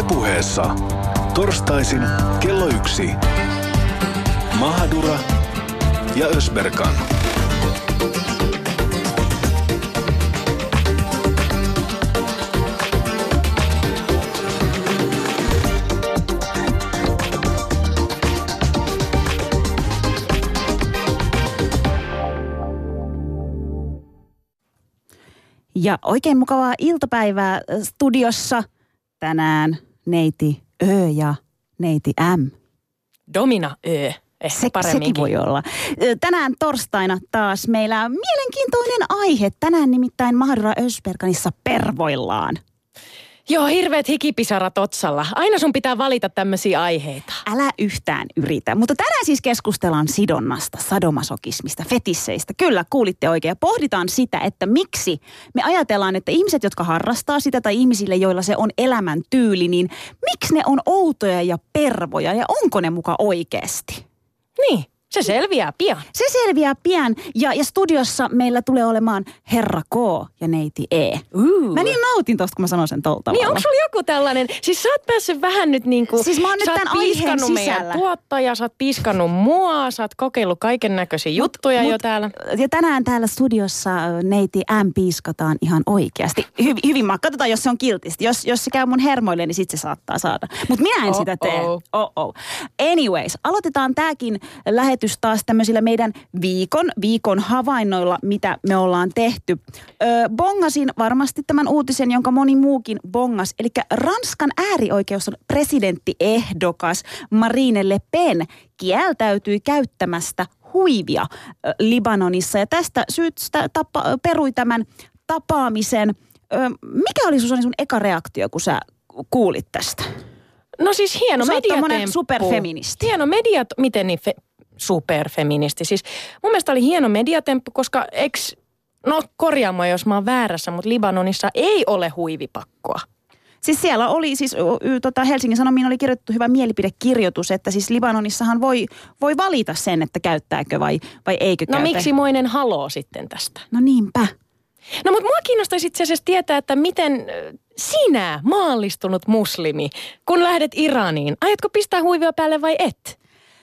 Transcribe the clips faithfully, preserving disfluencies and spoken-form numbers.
Yle-puheessa torstaisin kello yksi. Mahadura ja Ösberkan. Ja oikein mukavaa iltapäivää studiossa tänään neiti Ö ja neiti M. Domina Ö. Ehkä Se, sekin voi olla. Tänään torstaina taas meillä on mielenkiintoinen aihe. Tänään nimittäin Mahadura Ösberkanissa pervoillaan. Joo, hirveät hikipisarat otsalla. Aina sun pitää valita tämmöisiä aiheita. Älä yhtään yritä. Mutta tänään siis keskustellaan sidonnasta, sadomasokismista, fetisseistä. Kyllä, kuulitte oikein. Ja pohditaan sitä, että miksi me ajatellaan, että ihmiset, jotka harrastaa sitä tai ihmisille, joilla se on elämäntyyli, niin miksi ne on outoja ja pervoja ja onko ne muka oikeasti? Niin. Se selviää pian. Se selviää pian. Ja, ja studiossa meillä tulee olemaan herra K ja neiti E. Uh. Mä niin nautin tosta, kun mä sanon sen tolta tavalla. Niin, onko sulla joku tällainen? Siis sä oot päässyt vähän nyt niinku... Siis mä oon nyt tämän aiheen sisällä. Tuottaja, sä oot piiskannut mua, sä oot kokeillut kaiken näköisiä juttuja mut, jo täällä. Ja tänään täällä studiossa neiti M piiskataan ihan oikeasti. Hy, hyvin mä katsotaan, jos se on kiltisti. Jos, jos se käy mun hermoille, niin sit se saattaa saada. Mutta minä en oh, sitä tee. Oh. Oh, oh. Anyways, aloitetaan tääkin lähetys taas tämmöisillä meidän viikon, viikon havainnoilla, mitä me ollaan tehty. Öö, bongasin varmasti tämän uutisen, jonka moni muukin bongas. Eli Ranskan äärioikeus on presidenttiehdokas Marine Le Pen kieltäytyi käyttämästä huivia ö, Libanonissa. Ja tästä syystä tapa, perui tämän tapaamisen. Ö, mikä oli sun, sun eka reaktio, kun sä kuulit tästä? No siis hieno mediatemppu. Superfeministi. Hieno mediat, miten niin fe- superfeministi. Siis mun mielestä oli hieno mediatemppu, koska eks, no korjaa mua, jos mä oon väärässä, mutta Libanonissa ei ole huivipakkoa. Siis siellä oli, siis y, tota Helsingin Sanomiin oli kirjoitettu hyvä mielipidekirjoitus, että siis Libanonissahan voi, voi valita sen, että käyttääkö vai, vai eikö no käytä. No miksi moinen haloo sitten tästä? No niinpä. No mutta mua kiinnostaisi itse asiassa tietää, että miten sinä, maallistunut muslimi, kun lähdet Iraniin, aiotko pistää huivia päälle vai et?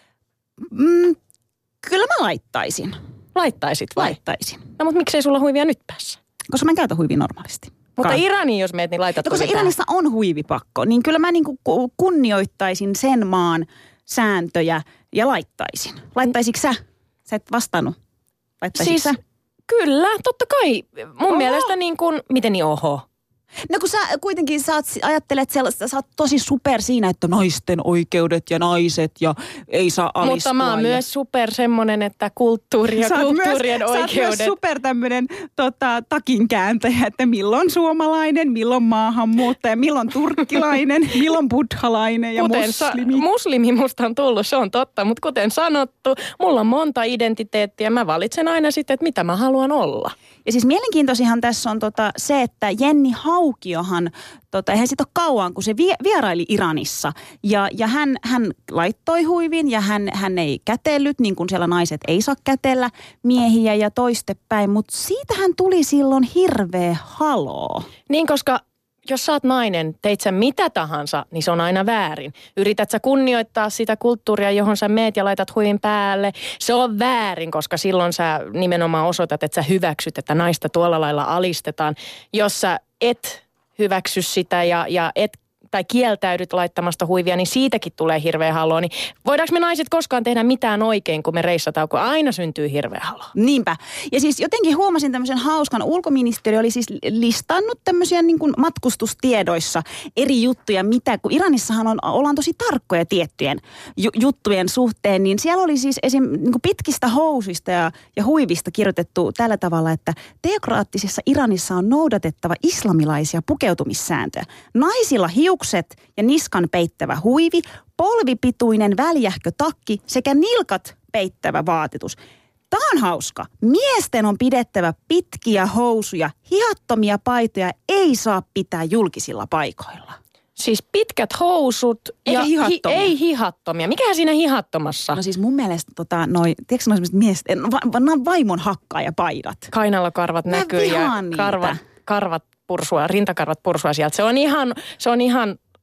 Mm, kyllä mä laittaisin. Laittaisit vai? Laittaisin. No mutta miksei sulla huivia nyt päässä? Koska mä en käytä huivia normaalisti. Mutta Ka- Iraniin jos meet, niin laitat no, koska Iranissa on huivipakko, niin kyllä mä niinku kunnioittaisin sen maan sääntöjä ja laittaisin. Laittaisitko sä? Sä et vastannut. Laittaisitko siis, sä? Kyllä, totta kai. Mun oho. mielestä niin kuin, miten niin oho? No kun sä kuitenkin saat, ajattelet sellaista, sä oot tosi super siinä, että naisten oikeudet ja naiset ja ei saa alistua. Mutta mä oon ja... myös super semmonen, että kulttuuri ja kulttuurien myös, oikeudet. Sä oot myös super tämmönen tota, takinkääntäjä, että milloin suomalainen, milloin maahanmuuttaja, milloin turkkilainen, milloin buddhalainen ja kuten muslimi. Sa- muslimi musta on tullut, se on totta, mutta kuten sanottu, mulla on monta identiteettiä. Mä valitsen aina sitten, että mitä mä haluan olla. Ja siis mielenkiintoisihan tässä on tota se, että Jenni Haukiohan, tota, eihän siitä ole kauan, kun se vie, vieraili Iranissa. Ja, ja hän, hän laittoi huivin ja hän, hän ei kätellyt, niin kuin siellä naiset ei saa kätellä miehiä ja toistepäin. Mutta siitähän tuli silloin hirveä haloo. Niin, koska jos sä oot nainen, teit sä mitä tahansa, niin se on aina väärin. Yrität sä kunnioittaa sitä kulttuuria, johon sä meet ja laitat huivin päälle. Se on väärin, koska silloin sä nimenomaan osoitat, että sä hyväksyt, että naista tuolla lailla alistetaan. Jos sä et hyväksy sitä ja, ja et tai kieltäydyt laittamasta huivia, niin siitäkin tulee hirveä haloo. Niin voidaanko me naiset koskaan tehdä mitään oikein, kun me reissataan, kun aina syntyy hirveä haloo? Niinpä. Ja siis jotenkin huomasin tämmöisen hauskan. Ulkoministeriö oli siis listannut tämmöisiä niin kuin matkustustiedoissa eri juttuja, mitä, kun Iranissahan on, ollaan tosi tarkkoja tiettyjen ju- juttujen suhteen, niin siellä oli siis esim. Niin kuin pitkistä housista ja, ja huivista kirjoitettu tällä tavalla, että teokraattisessa Iranissa on noudatettava islamilaisia pukeutumissääntöjä. Naisilla hiukset ja niskan peittävä huivi, polvipituinen väljähkö takki sekä nilkat peittävä vaatetus. Tämä on hauska. Miesten on pidettävä pitkiä housuja, hihattomia paitoja ei saa pitää julkisilla paikoilla. Siis pitkät housut eikä ja hihattomia. Hi, ei hihattomia. Mikähän siinä hihattomassa? No siis mun mielestä tota, noi, tiedätkö noi semmoiset miesten, va, va, vaimon hakkaaja-paidat. Kainalokarvat näkyy ja karvat, karvat pursua, rintakarvat pursua sieltä. Se on ihan, se on ihan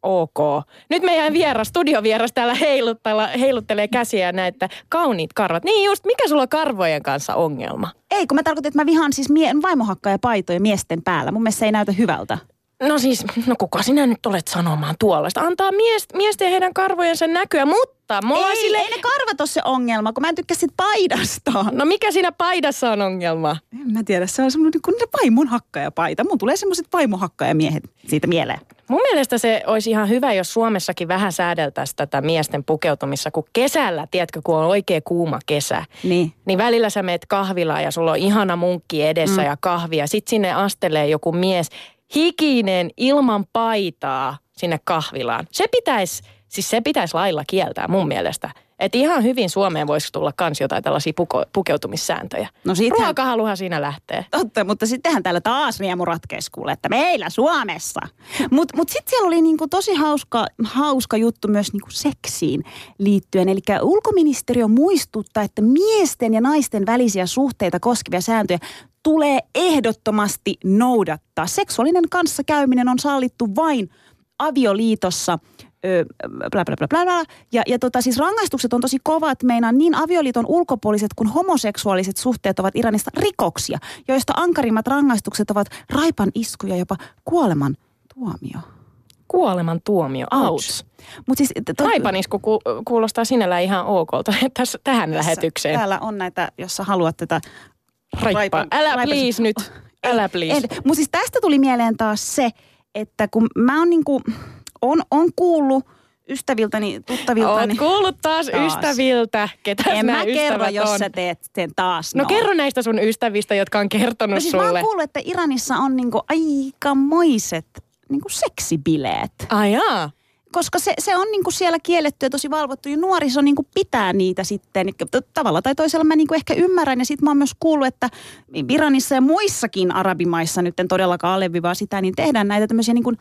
ok. Nyt meidän vieras, studiovieras täällä heiluttelee käsiä näitä kauniit karvat. Niin just, mikä sulla on karvojen kanssa ongelma? Ei, kun mä tarkoitan, että mä vihaan siis mie- vaimohakkajapaitoja miesten päällä. Mun mielestä se ei näytä hyvältä. No siis, no kuka sinä nyt olet sanomaan tuollaista? Antaa mies, miesten ja heidän karvojensa näkyä, mutta mulla Ei, sille... ei ne karvat ole se ongelma, kun mä en tykkää sit paidasta. No mikä siinä paidassa on ongelma? En mä tiedä, se on semmoinen kuin vaimonhakkajapaita. Mun tulee semmoiset vaimohakkajamiehet siitä mieleen. Mun mielestä se olisi ihan hyvä, jos Suomessakin vähän säädeltäisiin tätä miesten pukeutumissa, kun kesällä, tiedätkö, kun on oikein kuuma kesä. Niin. Niin välillä sä meet kahvilaan ja sulla on ihana munkki edessä mm. ja kahvia. Sitten sinne astelee joku mies, hikinen, ilman paitaa sinne kahvilaan. Se pitäisi, siis se pitäisi lailla kieltää mun mielestä. Että ihan hyvin Suomeen voisi tulla kans jotain tällaisia puko, pukeutumissääntöjä. No sittenhän... Ruokahaluhan siinä lähtee. Totta, mutta sittenhän täällä taas riemu ratkeisi kuule, että meillä Suomessa. Mutta mut sitten siellä oli niinku tosi hauska, hauska juttu myös niinku seksiin liittyen. Eli ulkoministeriö muistuttaa, että miesten ja naisten välisiä suhteita koskevia sääntöjä tulee ehdottomasti noudattaa. Seksuaalinen kanssakäyminen on sallittu vain avioliitossa. Öö, bla, bla, bla, bla, bla. Ja, ja tota, siis rangaistukset on tosi kovat. Meinaan niin avioliiton ulkopuoliset kuin homoseksuaaliset suhteet ovat Iranissa rikoksia, joista ankarimmat rangaistukset ovat raipan isku ja jopa kuoleman tuomio. Kuoleman tuomio, ouch. Mut siis, to... Raipan isku ku, kuulostaa sinällään ihan okolta tässä, tähän Tässä, lähetykseen. Täällä on näitä, jos sä haluat tätä Raippaa. Raipan, Älä raipan... please nyt, älä please. Mutta siis tästä tuli mieleen taas se, että kun mä oon niinku... On, on kuullut ystäviltäni, tuttaviltani. Oot kuullut taas, taas. ystäviltä. Ketäs en nämä mä kerro, on? Jos sä teet sen taas. No, no kerro näistä sun ystävistä, jotka on kertonut no siis sulle. Mä oon kuullut, että Iranissa on niinku aikamoiset niinku seksibileet. Ai jaa. Koska se, se on niinku siellä kielletty ja tosi valvottu. Ja nuoriso niinku pitää niitä sitten. Tavalla tai toisella mä niinku ehkä ymmärrän. Ja sit mä oon myös kuullut, että Iranissa ja muissakin arabimaissa, nyt en todellakaan alleviivaa sitä, niin tehdään näitä tämmöisiä niinku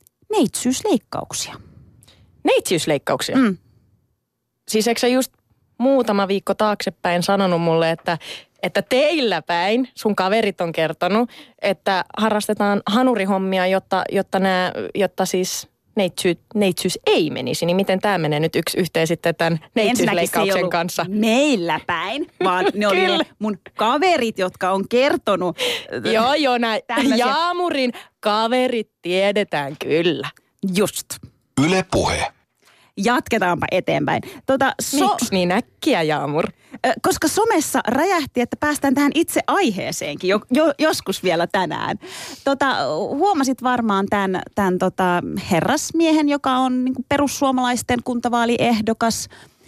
neitsyysleikkauksia. Neitsyysleikkauksia? Mm. Siis eikö sä just muutama viikko taaksepäin sanonut mulle, että, että teillä päin, sun kaverit on kertonut, että harrastetaan hanurihommia, jotta, jotta, nää, jotta siis neitsy, neitsyys ei menisi. Niin miten tämä menee nyt yksi yhteen sitten tämän neitsyysleikkauksen kanssa? Meillä päin, vaan ne oli ne mun kaverit, jotka on kertonut. Joo, joo, näin. Jaamurin kaverit tiedetään kyllä. Just. Yle Puhe. Jatketaanpa eteenpäin. Tota, so- Miksi niin äkkiä, Jaamur? Koska somessa räjähti, että päästään tähän itse aiheeseenkin jo, jo, joskus vielä tänään. Tota, huomasit varmaan tämän, tämän tota, herrasmiehen, joka on niin kuin perussuomalaisten kuntavaaliehdokas,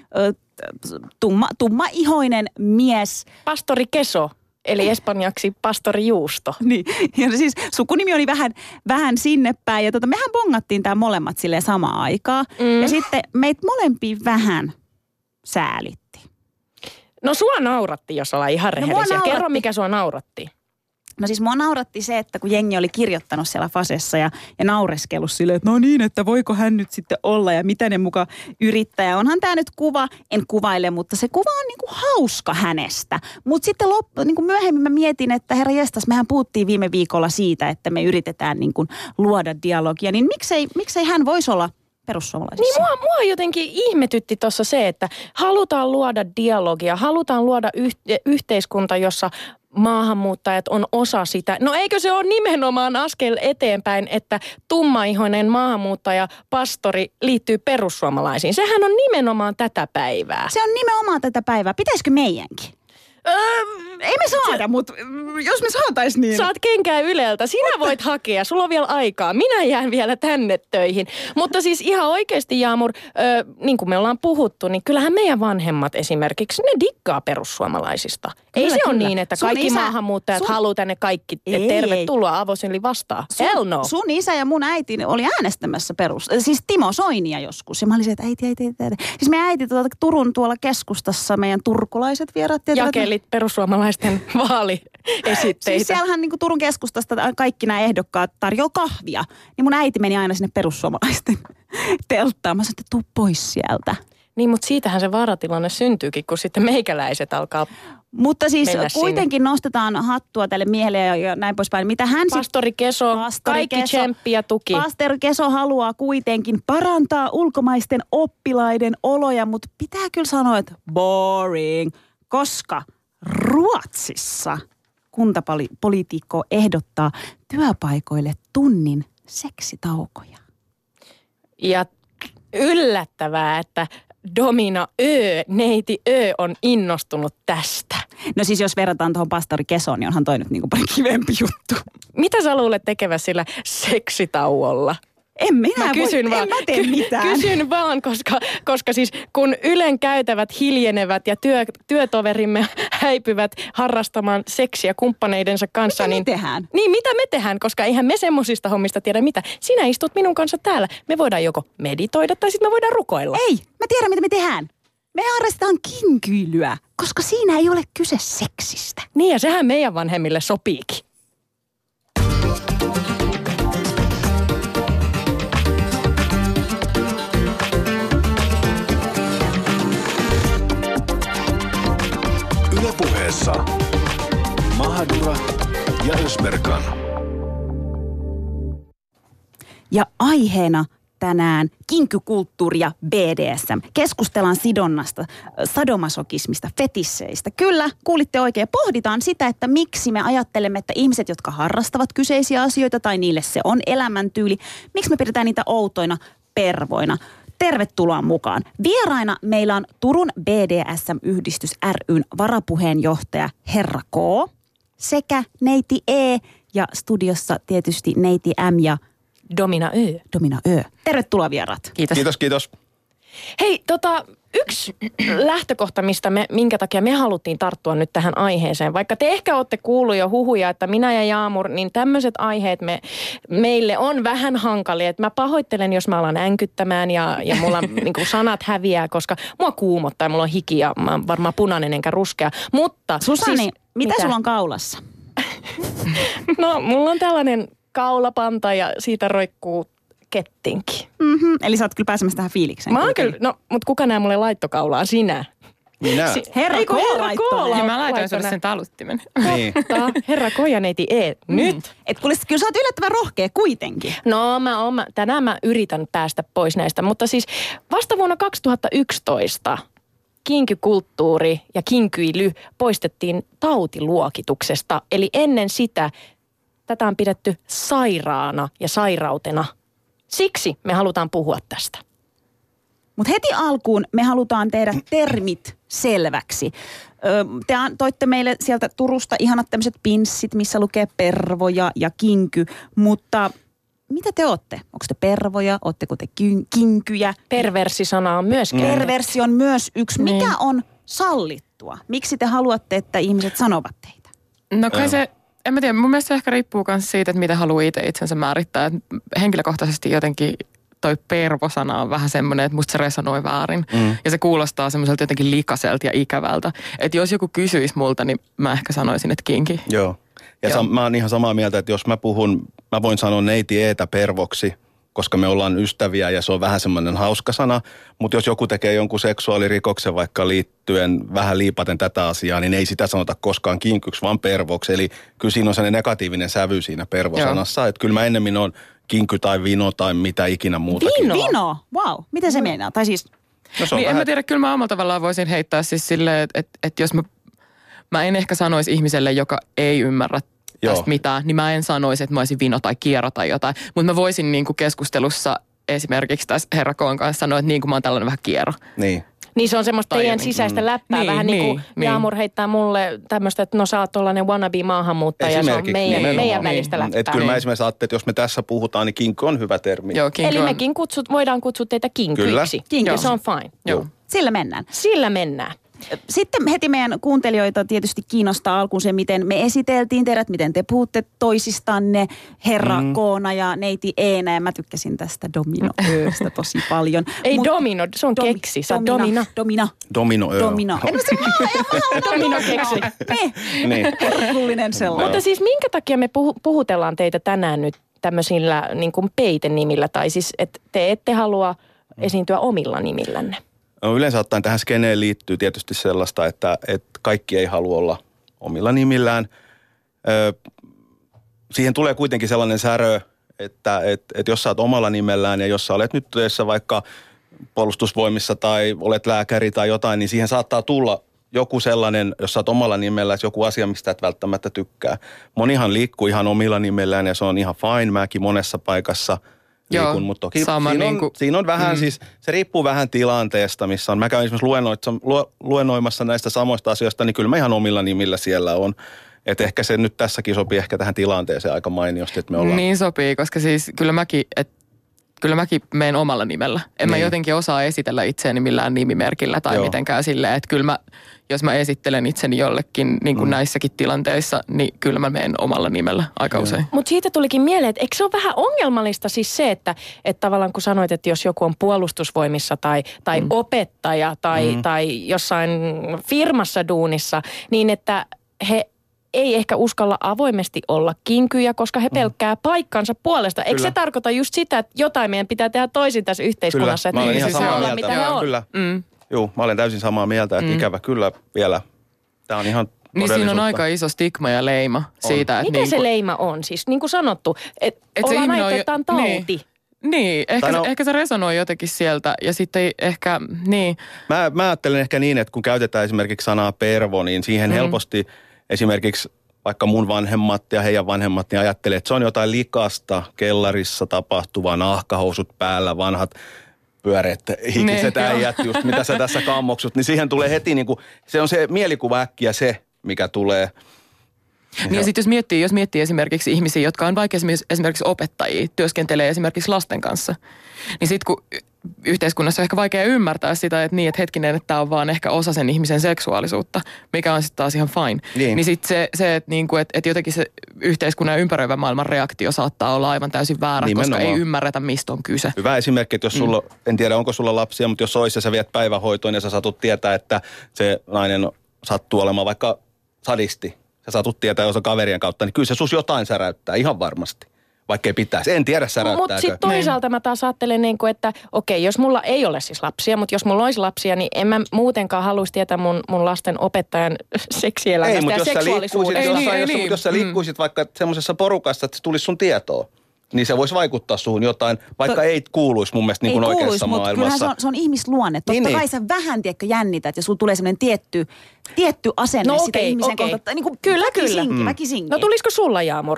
tumma, tummaihoinen mies. Pastori Keso. Eli espanjaksi pastori Juusto. Niin, ja siis sukunimi oli vähän, vähän sinne päin. Ja tota, mehän bongattiin tää molemmat silleen samaan aikaan. Mm. Ja sitten meitä molempia vähän säälitti. No sua nauratti, jos ollaan ihan rehellisiä. No, kerro, mikä sua nauratti. No siis mua nauratti se, että kun jengi oli kirjoittanut siellä Fasessa ja, ja naureskellut silleen, että no niin, että voiko hän nyt sitten olla ja mitä ne muka yrittää. Ja onhan tämä nyt kuva, en kuvaile, mutta se kuva on niinku hauska hänestä. Mutta sitten loppu, niinku myöhemmin mä mietin, että herra jestas, mehän puhuttiin viime viikolla siitä, että me yritetään niinku luoda dialogia. Niin miksei, miksei hän voisi olla perussuomalaisissa? Niin mua, mua jotenkin ihmetytti tuossa se, että halutaan luoda dialogia, halutaan luoda yh- yhteiskunta, jossa maahanmuuttajat on osa sitä. No eikö se ole nimenomaan askel eteenpäin, että tummaihoinen maahanmuuttaja, pastori liittyy perussuomalaisiin? Sehän on nimenomaan tätä päivää. Se on nimenomaan tätä päivää. Pitäisikö meidänkin? Öö, ei me saada, mutta jos me saatais niin. Saat kenkää Yleltä. Sinä voit hakea. Sulla on vielä aikaa. Minä jään vielä tänne töihin. Mutta siis ihan oikeasti, Jaamur, ö, niin kuin me ollaan puhuttu, niin kyllähän meidän vanhemmat esimerkiksi, ne diggaa perussuomalaisista. Kyllä, ei se ole niin, että kaikki isä, maahanmuuttajat sun... haluaa tänne kaikki. Ei, tervetuloa avosylli vastaan. Sun, Hell no. Sun isä ja mun äiti oli äänestämässä perus... Siis Timo Soinia joskus. Ja mä olin se, että äiti, äiti, äiti. äiti. Siis meidän äiti tuolta Turun tuolla keskustassa, meidän turkulaiset vieraat. Jakeli perussuomalaisten vaaliesitteitä. Siis siellähän niin kuin Turun keskustasta kaikki nämä ehdokkaat tarjoaa kahvia. Niin mun äiti meni aina sinne perussuomalaisten telttaan. Mä sanoin, että tuu pois sieltä. Niin, mutta siitähän se vaaratilanne syntyykin, kun sitten meikäläiset alkaa Mutta siis mennä kuitenkin sinne. Nostetaan hattua tälle miehelle ja, ja näin poispäin. Mitä hän sit- Pastori Keso, Pastori kaikki Keso, tsemppi ja tuki. Pastori Keso haluaa kuitenkin parantaa ulkomaisten oppilaiden oloja, mutta pitää kyllä sanoa, että boring, koska Ruotsissa kuntapoliitikko ehdottaa työpaikoille tunnin seksitaukoja. Ja yllättävää, että Domina Ö, neiti Ö on innostunut tästä. No siis jos verrataan tuohon pastori Kesoon, niin onhan toi nyt niinku paljon kivempi juttu. Mitä sä luulet tekevä sillä seksitauolla? En minä Mä kysyn voi, vaan, en mä tee mitään. Kysyn vaan, koska, koska siis kun Ylen käytävät hiljenevät ja työ, työtoverimme häipyvät harrastamaan seksiä kumppaneidensa kanssa. Mitä niin, me tehdään? Niin, mitä me tehdään, koska eihän me semmosista hommista tiedä mitä. Sinä istut minun kanssa täällä. Me voidaan joko meditoida tai sitten me voidaan rukoilla. Ei, mä tiedän mitä me tehdään. Me harrastetaan kinkyilyä, koska siinä ei ole kyse seksistä. Niin ja sehän meidän vanhemmille sopiikin. Yle Puheessa Mahadura ja Ösberkan. Ja aiheena tänään kinkykulttuuri ja B D S M. Keskustellaan sidonnasta, sadomasokismista, fetisseistä. Kyllä, kuulitte oikein. Pohditaan sitä, että miksi me ajattelemme, että ihmiset, jotka harrastavat kyseisiä asioita tai niille se on elämäntyyli, miksi me pidetään niitä outoina pervoina. Tervetuloa mukaan. Vieraina meillä on Turun B D S M-yhdistys ry:n varapuheenjohtaja Herra K sekä neiti E ja studiossa tietysti neiti M ja Domina Ö. Domina Ö. Tervetuloa vieraat. Kiitos. Kiitos, kiitos. Hei, tota, yksi lähtökohta, mistä me, minkä takia me haluttiin tarttua nyt tähän aiheeseen. Vaikka te ehkä olette kuullut jo huhuja, että minä ja Jaamur, niin tämmöiset aiheet me, meille on vähän hankalia. Et mä pahoittelen, jos mä alan änkyttämään ja, ja mulla niin kuin sanat häviää, koska mua kuumottaa ja mulla on hiki ja mä oon varmaan punainen enkä ruskea. Mutta Susani, siis, mitä, mitä sulla on kaulassa? No, mulla on tällainen kaulapanta ja siitä roikkuu kettinki. Mm-hmm. Eli sä oot kyllä pääsemässä tähän fiilikseen. Mä oon kyllä, no, mutta kuka nää mulle laittokaulaa? Sinä. Minä. Si- Herra Ei, kun K Herra laittoi K ne. la- Ja mä laitoin laittoi sulle nää. sen taluttimen. Niin. Totta, Herra K ja neiti E. Nyt. Et kuule, kyllä sä oot yllättävän rohkea kuitenkin. No mä oon, mä, tänään mä yritän päästä pois näistä, mutta siis vasta vuonna kaksituhattayksitoista kinkykulttuuri ja kinkyily poistettiin tautiluokituksesta. Eli ennen sitä tätä on pidetty sairaana ja sairautena. Siksi me halutaan puhua tästä. Mutta heti alkuun me halutaan tehdä termit selväksi. Ö, te an- toitte meille sieltä Turusta ihanat tämmöiset pinssit, missä lukee pervo ja, ja kinky, mutta mitä te ootte? Onko te pervoja? Ootteko te kin- kinkyjä? Perversisana on myös käännetty. Perversi on myös yksi. Niin. Mikä on sallittua? Miksi te haluatte, että ihmiset sanovat teitä? No kai se, en mä tiedä, mun mielestä se ehkä riippuu myös siitä, että mitä haluaa itse itsensä määrittää. Et henkilökohtaisesti jotenkin toi pervosana on vähän semmoinen, että musta se resonoi väärin. Mm. Ja se kuulostaa semmoiselta jotenkin likaselta ja ikävältä. Että jos joku kysyisi multa, niin mä ehkä sanoisin, että kinki. Joo. Ja Joo. sam- mä oon ihan samaa mieltä, että jos mä puhun, mä voin sanoa neiti Eetä pervoksi, koska me ollaan ystäviä ja se on vähän semmoinen hauska sana. Mutta jos joku tekee jonkun seksuaalirikoksen vaikka liittyen vähän liipaten tätä asiaa, niin ei sitä sanota koskaan kinkyksi, vaan pervoksi. Eli kyllä siinä on sellainen negatiivinen sävy siinä pervosanassa. Että kyllä mä ennemmin on kinky tai vino tai mitä ikinä muutakin. Vino? Vino? Wow. Mitä se meinaa? Tai siis, No se on Niin en vähän... mä tiedä, kyllä mä omalla tavallaan voisin heittää siis silleen, että, että, että jos mä, mä en ehkä sanoisi ihmiselle, joka ei ymmärrä Joo. tästä mitään, niin mä en sanoisi, että mä olisin vino tai kiero tai jotain. Mutta mä voisin niin kuin keskustelussa esimerkiksi tässä Herra Koon kanssa sanoa, että niin kuin mä oon tällainen vähän kiero. Niin. Niin se on semmoista Tai teidän jotenkin, sisäistä mm. läppää. Niin, Vähän niin kuin niin, Jaamur heittää mulle tämmöistä, että no sä oot tollainen wannabe-maahanmuuttaja. Se on Esimerkiksi, meidän, nimenomaan. meidän välistä Niin. läppää. Että kyllä mä Niin. esimerkiksi ajattelin, että jos me tässä puhutaan, niin kinky on hyvä termi. Joo, kinky Eli on- mekin kutsut, voidaan kutsua teitä kinkyiksi. Kyllä. Ja Joo. se on fine. Joo. sillä mennään. Sillä mennään. Sitten heti meidän kuuntelijoita tietysti kiinnostaa alkuun se, miten me esiteltiin teidät, miten te puhutte toisistanne, Herra mm. Koona ja neiti Eenä. Ja mä tykkäsin tästä Domino Ööstä tosi paljon. Ei Mut- domino, se on Domi- keksi. Se on domina. Domina. Domino öö. Domino. En mä se mä, en mä halunnut Domino domino. keksi. Me. Niin. Herkullinen sellainen. Mutta siis minkä takia me puhu, puhutellaan teitä tänään nyt tämmöisillä niin kuin peitenimillä? Tai siis, että te ette halua esiintyä omilla nimillänne. No, yleensä ottaen tähän skeneen liittyy tietysti sellaista, että, että kaikki ei halua olla omilla nimillään. Ö, siihen tulee kuitenkin sellainen särö, että et, et jos sä oot omalla nimellään ja jos sä olet nyt töissä vaikka puolustusvoimissa tai olet lääkäri tai jotain, niin siihen saattaa tulla joku sellainen, jos sä oot omalla nimellään, joku asia, mistä et välttämättä tykkää. Monihan liikkuu ihan omilla nimellään ja se on ihan fine. Mäkin monessa paikassa liikun, Joo, mutta toki sama siinä, niin on, kuin, siinä on vähän mm. siis, se riippuu vähän tilanteesta, missä on. Mä käyn esimerkiksi luennoimassa näistä samoista asioista, niin kyllä mä ihan omilla nimillä siellä on. Että ehkä se nyt tässäkin sopii ehkä tähän tilanteeseen aika mainiosti, että me ollaan. Niin sopii, koska siis kyllä mäkin, että kyllä mäkin menen omalla nimellä. En niin. mä jotenkin osaa esitellä itseäni millään nimimerkillä tai Joo. mitenkään silleen, että kyllä mä, jos mä esittelen itseni jollekin niin kuin mm. näissäkin tilanteissa, niin kyllä mä menen omalla nimellä aika Joo. usein. Mutta siitä tulikin mieleen, että eikö se ole vähän ongelmallista siis se, että, että tavallaan kun sanoit, että jos joku on puolustusvoimissa tai, tai mm. opettaja tai, mm. tai jossain firmassa duunissa, niin että he ei ehkä uskalla avoimesti olla kinkyjä, koska he pelkkää paikkansa puolesta. Eikö Kyllä. se tarkoita just sitä, että jotain meidän pitää tehdä toisin tässä yhteiskunnassa, Kyllä. että niin se saa olla, mitä he on? Kyllä. Mm. Joo, mä olen täysin samaa mieltä, että mm. ikävä kyllä vielä. Tämä on ihan niin siinä on aika iso stigma ja leima on. Siitä, että Mitä niin se kun... leima on? Siis niin kuin sanottu, että et ollaan ajateltu, että on tauti. Niin. Niin, ehkä, no, se, ehkä se resonoi jotenkin sieltä ja sitten ehkä, niin. Mä, mä ajattelen ehkä niin, että kun käytetään esimerkiksi sanaa pervo, niin siihen mm. helposti esimerkiksi vaikka mun vanhemmat ja heidän vanhemmat, niin ajattelee, että se on jotain likasta, kellarissa tapahtuvaa, nahkahousut päällä, vanhat pyöreät hikiset ne, äijät, just mitä sä tässä kammoksut, niin siihen tulee heti niin kuin, se on se mielikuva äkkiä se, mikä tulee. Niin ja sitten jos miettii, jos miettii esimerkiksi ihmisiä, jotka on vaikka esimerkiksi opettajia, työskentelee esimerkiksi lasten kanssa, niin sitten kun yhteiskunnassa on ehkä vaikea ymmärtää sitä, että niin, että hetkinen, että tämä on vaan ehkä osa sen ihmisen seksuaalisuutta, mikä on sitten taas ihan fine. Niin, niin sitten se, se että, niinku, että, että jotenkin se yhteiskunnan ympäröivän maailman reaktio saattaa olla aivan täysin väärä, nimenomaan. Koska ei ymmärretä, mistä on kyse. Hyvä esimerkki, että jos sulla, mm. en tiedä onko sulla lapsia, mutta jos olisi ja sä viet päivähoitoon ja sä satut tietää, että se nainen sattuu olemaan vaikka sadisti, sä satut tietää jos on kaverien kautta, niin kyllä se sus jotain säräyttää ihan varmasti. Vaikka ei pitäisi. En tiedä säräyttääkö. Mutta sitten toisaalta mä taas ajattelen, niin kuin, että okei, jos mulla ei ole siis lapsia, mutta jos mulla olisi lapsia, niin en mä muutenkaan haluaisi tietää mun, mun lasten opettajan seksielämästä ja seksuaalisuudesta. Ei, jos, niin, jos, niin. jos sä liikkuisit mm. vaikka semmoisessa porukassa, että se tulisi sun tietoon, niin se voisi vaikuttaa suhun jotain, vaikka to, ei kuuluisi mun mielestä niin kuin oikeassa maailmassa. Ei kuuluisi, mutta se on, se on ihmisluonne. Totta niin, kai niin. sä vähän, tiedätkö, jännität ja sulla tulee semmoinen tietty, tietty asenne no, sitä okay, ihmisen okay. kohta. Niin kuin kyllä, väkisinkin, kyllä. Väkisinkin. No tulisiko sulla, Jaamur?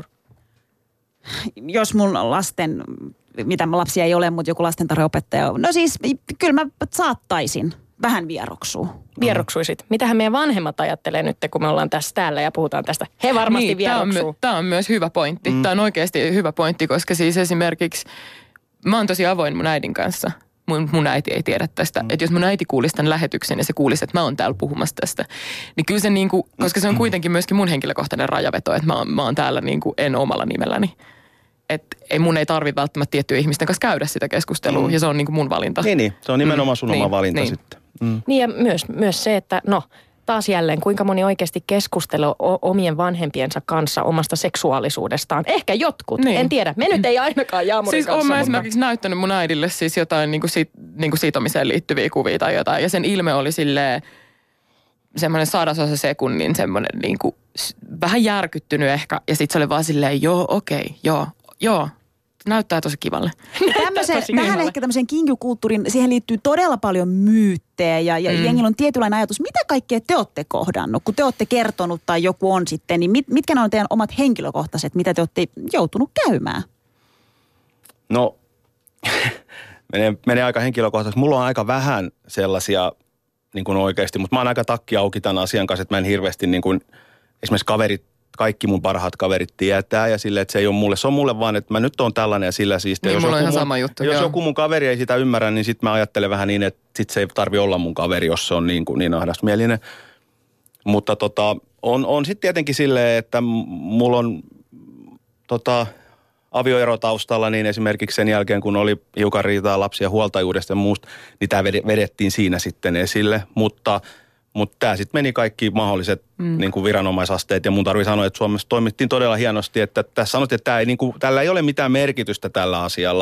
Jos mun lasten, mitä lapsia ei ole, mutta joku lastentarhaopettaja on. No siis, kyllä mä saattaisin vähän vieroksua. Vieroksuisit. Mitähän meidän vanhemmat ajattelee nyt, kun me ollaan tässä täällä ja puhutaan tästä? He varmasti niin, vieroksuu. Tämä on, on myös hyvä pointti. Mm. Tämä on oikeasti hyvä pointti, koska siis esimerkiksi mä oon tosi avoin mun äidin kanssa. Mun, mun äiti ei tiedä tästä. Mm. Että jos mun äiti kuulisi tämän lähetyksen ja se kuulisi, että mä oon täällä puhumassa tästä, niin kyllä se niinku, koska se on kuitenkin myöskin mun henkilökohtainen rajaveto, että mä oon, mä oon täällä niinku en omalla nimelläni. Että ei mun ei tarvitse välttämättä tiettyjä ihmisten kanssa käydä sitä keskustelua mm. ja se on niinku mun valinta. Niin, niin. Se on nimenomaan sun mm. oma niin, valinta niin. sitten. Mm. Niin ja myös, myös se, että no taas jälleen kuinka moni oikeasti keskustelee omien vanhempiensa kanssa omasta seksuaalisuudestaan. Ehkä jotkut, niin. En tiedä. Me nyt ei ainakaan Jaamurin siis kanssa. Siis olen mutta... esimerkiksi näyttänyt mun äidille siis jotain niinku sit, niinku sitomiseen liittyviä kuvia tai jotain ja sen ilme oli silleen semmoinen sadasosa sekunnin semmoinen niinku vähän järkyttynyt ehkä ja sitten se oli vaan silleen joo okei, okay, joo, joo. Näyttää tosi kivalle. Tämmöisen, vähän ehkä tämmöisen kinkykulttuurin, siihen liittyy todella paljon myyttejä ja, ja mm. jengillä on tietynlainen ajatus. Mitä kaikkea te olette kohdannut, kun te olette kertonut tai joku on sitten, niin mit, mitkä on teidän omat henkilökohtaiset, mitä te olette joutunut käymään? No, menee, menee aika henkilökohtaisesti. Mulla on aika vähän sellaisia niin kuin oikeasti, mutta mä oon aika takki auki tämän asian kanssa, että mä en hirveästi niin kuin, esimerkiksi kaverit, kaikki mun parhaat kaverit tietää ja sille, että se ei ole mulle, se on mulle vaan, että mä nyt oon tällainen ja sillä siistiä. Niin, jos mulla on ihan mun, sama juttu. Jos joo. joku mun kaveri ei sitä ymmärrä, niin sit mä ajattelen vähän niin, että sit se ei tarvi olla mun kaveri, jos se on niin, kuin, niin ahdasmielinen. Mutta tota, on, on sitten tietenkin silleen, että mulla on tota, avioero taustalla, niin esimerkiksi sen jälkeen, kun oli hiukan riitaa lapsia huoltajuudesta ja muusta, niin tämä vedettiin siinä sitten esille, mutta... Mutta tämä sitten meni kaikki mahdolliset mm. niin kuin viranomaisasteet ja mun tarvii sanoa, että Suomessa toimittiin todella hienosti, että tässä sanottiin, että tää ei, niin kuin, tällä ei ole mitään merkitystä tällä asialla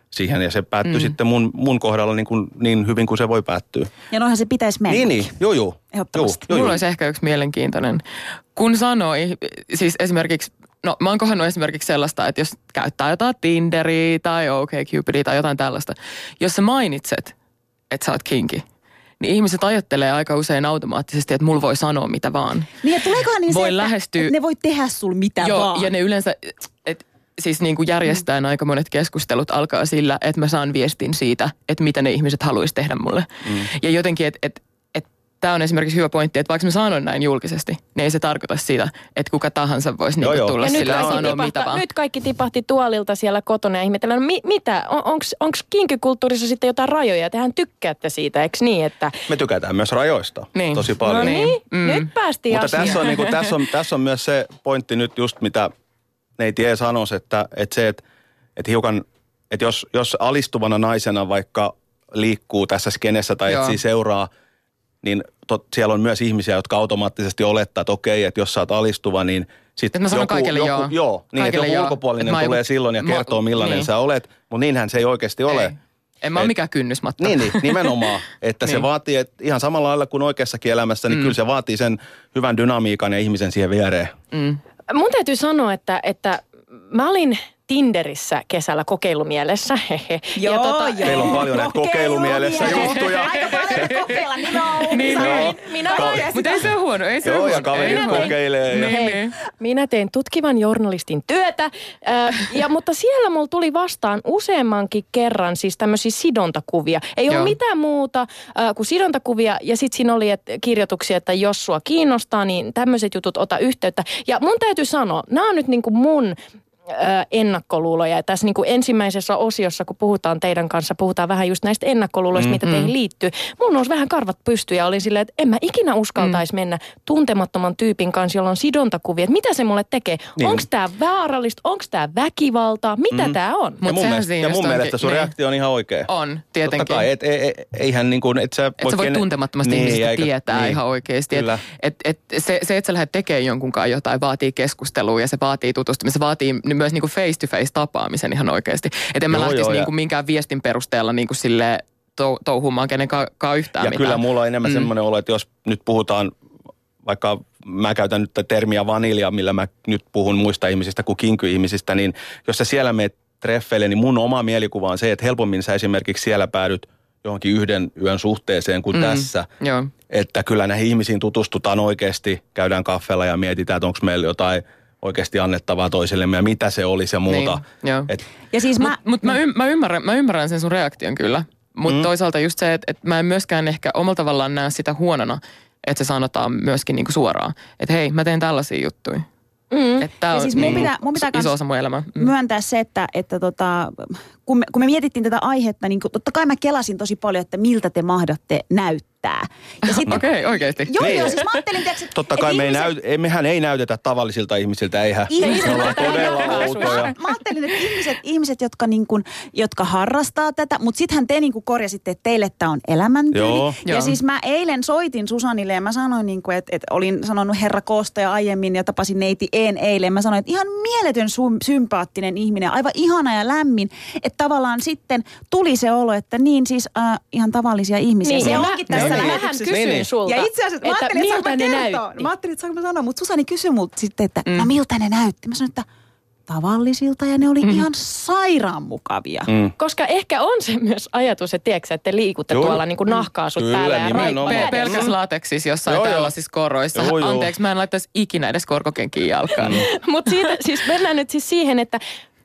siihen ja se päättyi Mm. sitten mun, mun kohdalla niin, kuin, niin hyvin kuin se voi päättyä. Ja noinhan se pitäisi mennä. Niin, niin, joo, joo. Ehdottomasti. Joo, joo, Mulla joo. olisi ehkä yksi mielenkiintoinen. Kun sanoi, siis esimerkiksi, no mä oon kohdannut esimerkiksi sellaista, että jos käyttää jotain Tinderiä tai OkCupidia tai jotain tällaista, jos sä mainitset, että sä oot kinki, niin ihmiset ajattelee aika usein automaattisesti, että mulla voi sanoa mitä vaan. Niin ja tuleekohan niin Voi se, että, lähestyä- että ne voi tehdä sul mitä Joo, vaan. ja ne yleensä, et, siis niin kuin järjestään mm. aika monet keskustelut alkaa sillä, että mä saan viestin siitä, että mitä ne ihmiset haluaisi tehdä mulle. Mm. Ja jotenkin, että et, et, tämä on esimerkiksi hyvä pointti, että vaikka mä sanon näin julkisesti, niin ei se tarkoita sitä, että kuka tahansa voisi Joo, niinku joo. tulla Ja nyt sillä ja kaikki, sanoa mitä tipahti, vaan. nyt kaikki tipahti tuolilta siellä kotona ja ihmetellään, no mi, mitä, on, onko kinkykulttuurissa sitten jotain rajoja? Tehän tykkäätte siitä, eikö niin? Että, Me tykätään myös rajoista Niin. tosi paljon. no niin, Mm. nyt päästiin Mutta asiaan. tässä on, niin kuin, tässä, on, tässä on myös se pointti nyt just, mitä neiti E sanoisi, että, että se, että, että hiukan, että jos, jos alistuvana naisena vaikka liikkuu tässä skenessä tai Joo. etsii seuraa, niin tot, siellä on myös ihmisiä, jotka automaattisesti olettaa, että okei, että jos sä oot alistuva, niin sitten Että mä sanon joku, kaikille joku, joo. joo, niin Kaikille että joku joo. ulkopuolinen Että mä tulee joku- silloin ja mä- kertoo, millainen niin. sä olet, mutta niinhän se ei oikeasti ole. Ei. En mä ole Et- mikään kynnysmatta. Niin, niin, nimenomaan. Että se Niin. vaatii, että ihan samalla lailla kuin oikeassakin elämässä, niin Mm. kyllä se vaatii sen hyvän dynamiikan ja ihmisen siihen viereen. Mm. Mun täytyy sanoa, että, että mä olin Tinderissä kesällä kokeilumielessä. Hehe. Joo, ja tota, joo. Teillä on paljon näitä kokeilumielessä Kokeilumielessä. juttuja. Aika paljon kokeilla, niin on. Niin, Joo. minä, Ka- voin- Mutta ei se ole huono, ei se Joo, ole ja huono. kaverit Ei huono. kokeilee. Ja... Niin, Hei, niin. minä teen tutkivan journalistin työtä, äh, ja, mutta siellä mulla tuli vastaan useammankin kerran siis tämmöisiä sidontakuvia. Ei Joo. ollut mitään muuta äh, kuin sidontakuvia, ja sitten siinä oli et, kirjoituksia, että jos sua kiinnostaa, niin tämmöiset jutut ota yhteyttä. Ja mun täytyy sanoa, nämä on nyt niinku mun äh, ennakkoluuloja. Ja tässä niin kuin ensimmäisessä osiossa, kun puhutaan teidän kanssa, puhutaan vähän just näistä ennakkoluuloista, mm, mitä teihin liittyy. Mun nousi vähän karvat pystyyn ja olin silleen, että en mä ikinä uskaltaisi mm. mennä tuntemattoman tyypin kanssa, jolla on sidontakuvia. Että mitä se mulle tekee? Niin. Onko tää vaarallista? Onko tää väkivaltaa? Mitä mm. tää on? Ja Mut mun, sehän mielestä, siinä ja mun just mielestä onkin- sun niin. reaktio on ihan oikea. On, tietenkin. Totta kai, et, et, et, eihän niin kuin, et sä Että sä voit kenen- tuntemattomasta niin, ihmisestä eikä- tietää niin. ihan oikeasti. Kyllä. Et, et, et se, se, että sä lähdet tekemään jonkunkaan jotain, vaatii keskustelua ja se vaatii tutustumista. Se vaatii myös niinku face-to-face tapaamisen ihan oikeasti. Että en mä Joo, lähtisi joo, niinku ja- minkään viestin perusteella niinku silleen tou, touhumaan kenenkaan yhtään Ja mitään. kyllä mulla on enemmän Mm. mm. semmoinen olo, että jos nyt puhutaan, vaikka mä käytän nyt termiä vanilja, millä mä nyt puhun muista ihmisistä kuin kinky-ihmisistä, niin jos sä siellä meet treffeille, niin mun oma mielikuva on se, että helpommin sä esimerkiksi siellä päädyt johonkin yhden yön suhteeseen kuin Mm. mm. tässä. Joo. Että kyllä näihin ihmisiin tutustutaan oikeasti, käydään kaffella ja mietitään, että onko meillä jotain oikeasti annettavaa toisillemme ja mitä se olisi ja muuta. Niin, joo. Et, Ja siis mä... Mutta mut mä, ym, mä, ymmärrän, mä ymmärrän sen sun reaktion kyllä. Mutta Mm. toisaalta just se, että et mä en myöskään ehkä omalla tavallaan näe sitä huonona, että se sanotaan myöskin niinku suoraan. Että hei, mä teen tällaisia juttuja. Mm. Että tää Ja on siis mun niinku pitää- mun pitää iso kans osa mun elämää. Mm. myöntää se, että, että tota, kun, me, kun me mietittiin tätä aihetta, niin totta kai mä kelasin tosi paljon, että miltä te mahdatte näyttää. Ja sitten, Okei, okay, oikeasti. Joo, Niin. joo, siis mä ajattelin, tiiäks, että totta että kai me ei ihmiset- näy, ei, mehän ei näytetä tavallisilta ihmisiltä, eihän. Ihmiset- Me ollaan todella outoja. Mä ajattelin, että ihmiset, ihmiset jotka, niin kuin, jotka harrastaa tätä, mutta sittenhän te niin kuin korjasitte, että teille tämä on elämäntyyli. Joo. Ja Joo. siis mä eilen soitin Susanille ja mä sanoin, niin kuin, että, että olin sanonut herra Koosta aiemmin ja tapasin neiti Een eilen. Mä sanoin, että ihan mieletön sum, sympaattinen ihminen, aivan ihana ja lämmin. Että tavallaan sitten tuli se olo, että niin siis äh, ihan tavallisia ihmisiä. Niin, se ja onkin mä, tässä mä vähän lähetyksessä. kysyin Niin, niin. sulta, Ja itse asiassa mä että ajattelin, että miltä saanko ne mä kertoa. näytti. Mä ajattelin, että saanko mä sanoa, mutta Susani kysyi multa sitten, että mm. no miltä ne näytti. Mä sanoin, että tavallisilta ja ne oli mm. ihan sairaan mukavia. Mm. Koska ehkä on se myös ajatus, että tiedätkö, että te liikutte Joo. tuolla niin kuin nahkaasut Kyllä, päällä ja nimenomaan. raippa Pe- kädessä. pelkäs lateksissa jossain Joo, joo. tällaisissa koroissa. Joo, joo. Anteeksi, mä en laittaisi ikinä edes korkokenkiä jalkaan. Mm. Mutta siitä siis mennään nyt siis siihen, että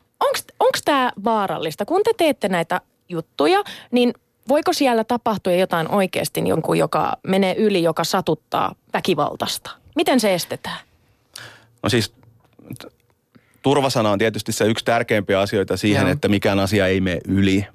onko tämä vaarallista? Kun te teette näitä juttuja, niin voiko siellä tapahtua jotain oikeasti jonkun, joka menee yli, joka satuttaa väkivaltaista? Miten se estetään? No siis t- turvasana on tietysti se yksi tärkeimpiä asioita siihen, Joo. että mikään asia ei mene yli.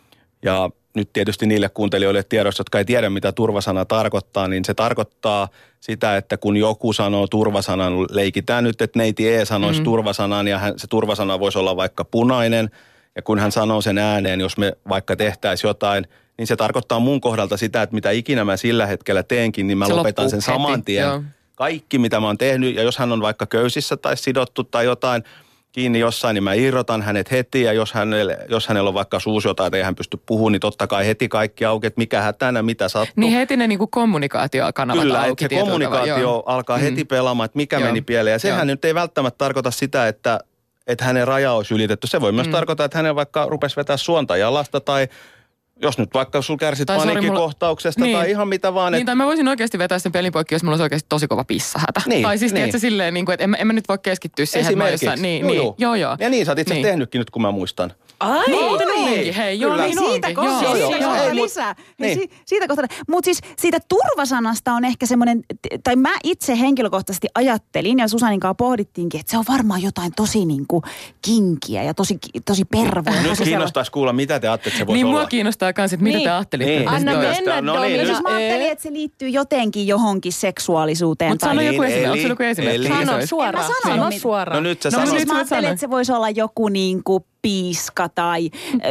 Ja nyt tietysti niille kuuntelijoille tiedossa, jotka ei tiedä, mitä turvasana tarkoittaa, niin se tarkoittaa sitä, että kun joku sanoo turvasanan, leikitään nyt, että neiti E sanoisi mm. turvasanan ja hän, se turvasana voisi olla vaikka punainen. Ja kun hän sanoo sen ääneen, jos me vaikka tehtäisiin jotain, niin se tarkoittaa mun kohdalta sitä, että mitä ikinä mä sillä hetkellä teenkin, niin mä Se lopetan loppuu sen saman heti, tien. joo. Kaikki, mitä mä oon tehnyt, ja jos hän on vaikka köysissä tai sidottu tai jotain, kiinni jossain, niin mä irrotan hänet heti. Ja jos hänellä, jos hänellä on vaikka suusi jotain, että ei hän pysty puhumaan, niin totta kai heti kaikki auki, että mikä hätänä, mitä sattuu. Niin heti ne niinku kommunikaatiokanavat Kyllä, auki. Kyllä, se kommunikaatio tavalla, alkaa mm. heti pelaamaan, että mikä joo. meni pieleen. Ja sehän joo. nyt ei välttämättä tarkoita sitä, että, että hänen raja olisi ylitetty. Se voi myös mm. tarkoittaa, että hänen vaikka rupesi vetää suonta jalasta tai... Jos nyt vaikka sul kärsit paniikkikohtauksesta mulla... tai niin. ihan mitä vaan. Et... Niin, tai mä voisin oikeasti vetää sen pelin poikki, jos mulla olisi oikeasti tosi kova pissahätä. Niin, tai siis niin. tiedätkö silleen, niin kuin, että en, en mä nyt voi keskittyä siihen, että mä jossain... Niin, joo, niin, joo. joo, joo. Ja niin, sä oot itse niin. tehnytkin nyt, kun mä muistan. Ai, no, niin, hei, joo, niin siitä onkin. kohtaa, Joo, siitä joo, kohtaa joo. lisää. Niin. Si, siitä kohtaa. Mutta siis siitä turvasanasta on ehkä semmoinen, tai mä itse henkilökohtaisesti ajattelin, ja Susanin kanssa pohdittiinkin, että se on varmaan jotain tosi niinku kinkiä ja tosi, tosi pervoa. Nyt kiinnostaisi kuulla, mitä te ajattelette, että se voisi niin, olla. Niin, mua kiinnostaa myös, että mitä niin. te ajattelitte. Niin. Anna mennä, no niin, Domina. Siis mä ajattelin, että se liittyy jotenkin johonkin seksuaalisuuteen. Mutta sano joku esimerkki. Onko se joku esimerkki? Sano suoraan. Sano suoraan. No nyt sä no, sanoit. siis mä ajattelin, että se voisi olla joku niinku piiska tai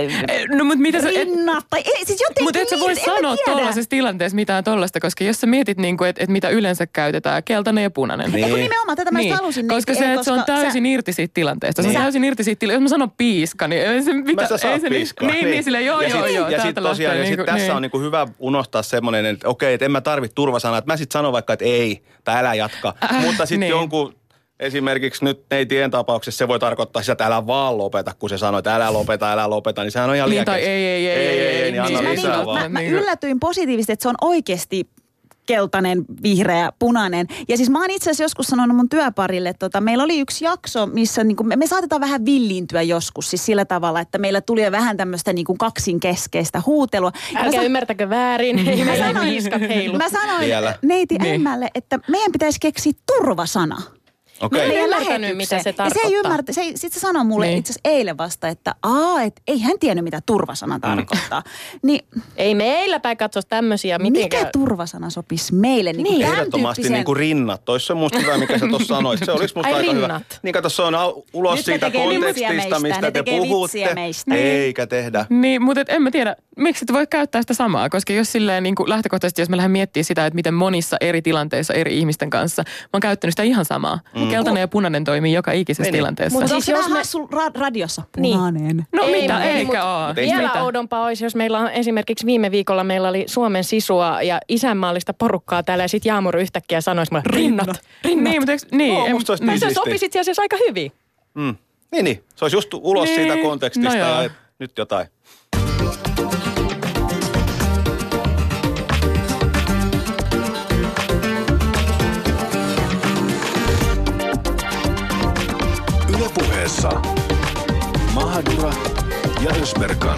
no, mut mitä rinnat tai ei, siis jotenkin. Mutta et sä voi sanoa tuollaisessa tilanteessa mitään tollaista, koska jos sä mietit, niinku, että et mitä yleensä käytetään, keltainen ja punainen. Niin. Kun nimenomaan tätä mä niin. just halusin. Koska se, että se on täysin sä... irti siitä tilanteesta. Se on täysin irti siitä tilanteesta. Jos mä sanon piiska, niin ei se mitä. Mä sä saat piiskaa. Niin, niin, niin silleen joo, ja joo, sit, joo. Ja sitten tosiaan, ja sit tässä on niinku hyvä unohtaa semmoinen, että okei, että en mä tarvitse turvasanaa. Että mä sit sanon vaikka, että ei, tai älä jatka. Mutta sitten jonkun... Esimerkiksi nyt neitien tapauksessa se voi tarkoittaa sitä, että älä vaan lopeta, kun se sanoo, että älä lopeta, älä lopeta, niin sehän on ihan niin, liian tai ei, ei, ei, ei, ei, ei, niin anna siis lisää mä, vaan. Mä, mä yllätyin positiivisesti, että se on oikeasti keltainen, vihreä, punainen. Ja siis mä oon itse asiassa joskus sanonut mun työparille, että tota, meillä oli yksi jakso, missä niinku, me, me saatetaan vähän villiintyä joskus, siis sillä tavalla, että meillä tuli vähän tämmöistä niinku kaksinkeskeistä huutelua. Älkää sa- ymmärtäkö väärin, ei mä meillä sanoin, hiiskat heilu. Mä sanoin Vielä. neiti niin. Emmälle, että meidän pitäisi keksiä turvasana. Okei. Mä en ymmärtänyt, mitä se tarkoittaa. Ja se ei ymmärtä, se, sit se sanoi mulle niin. itse asiassa eilen vasta, että aa, et ei hän tiennyt, mitä turvasana tarkoittaa. Niin, ei meillä päin katsoisi tämmöisiä mitenkään. mikä turvasana sopisi meille? Niin, niin. Ehdottomasti niin kuin rinnat. Tois se musta hyvä, mikä sä tuossa sanoit. Se olisi musta Ai, aika rinnat. hyvä. Niin kato, se on ulos nyt siitä kontekstista, meistä, mistä te puhutte. Eikä tehdä. Niin, mutta en mä tiedä, miksi et voi käyttää sitä samaa, koska jos silleen niin kuin lähtökohtaisesti, jos mä lähden miettimään sitä, että miten monissa eri tilanteissa eri ihmisten kanssa, mä oon käyttänyt sitä ihan samaa. Mm. Keltainen ja punainen toimii joka ikisessä Meni. tilanteessa. Mutta Siis onko jos se vähän me- hassu ra- radiossa? Niin. Punainen. No Ei, mitä, ei, eikä mut- oo. Vielä Mitä? oudompaa olisi, jos meillä on esimerkiksi viime viikolla meillä oli Suomen sisua ja isänmaallista porukkaa täällä ja sitten Jaamur yhtäkkiä sanoisi mulle rinnat, rinnat. Niin, mutta eikö, niin. Oo, en- musta olisi No niin se siistiä. sopisi itse asiassa aika hyvin. Mm. Niin, niin. Se olisi just ulos Niin. siitä kontekstista No joo. ja et, nyt jotain. Yle Puheessa Mahadura ja Ösberkan.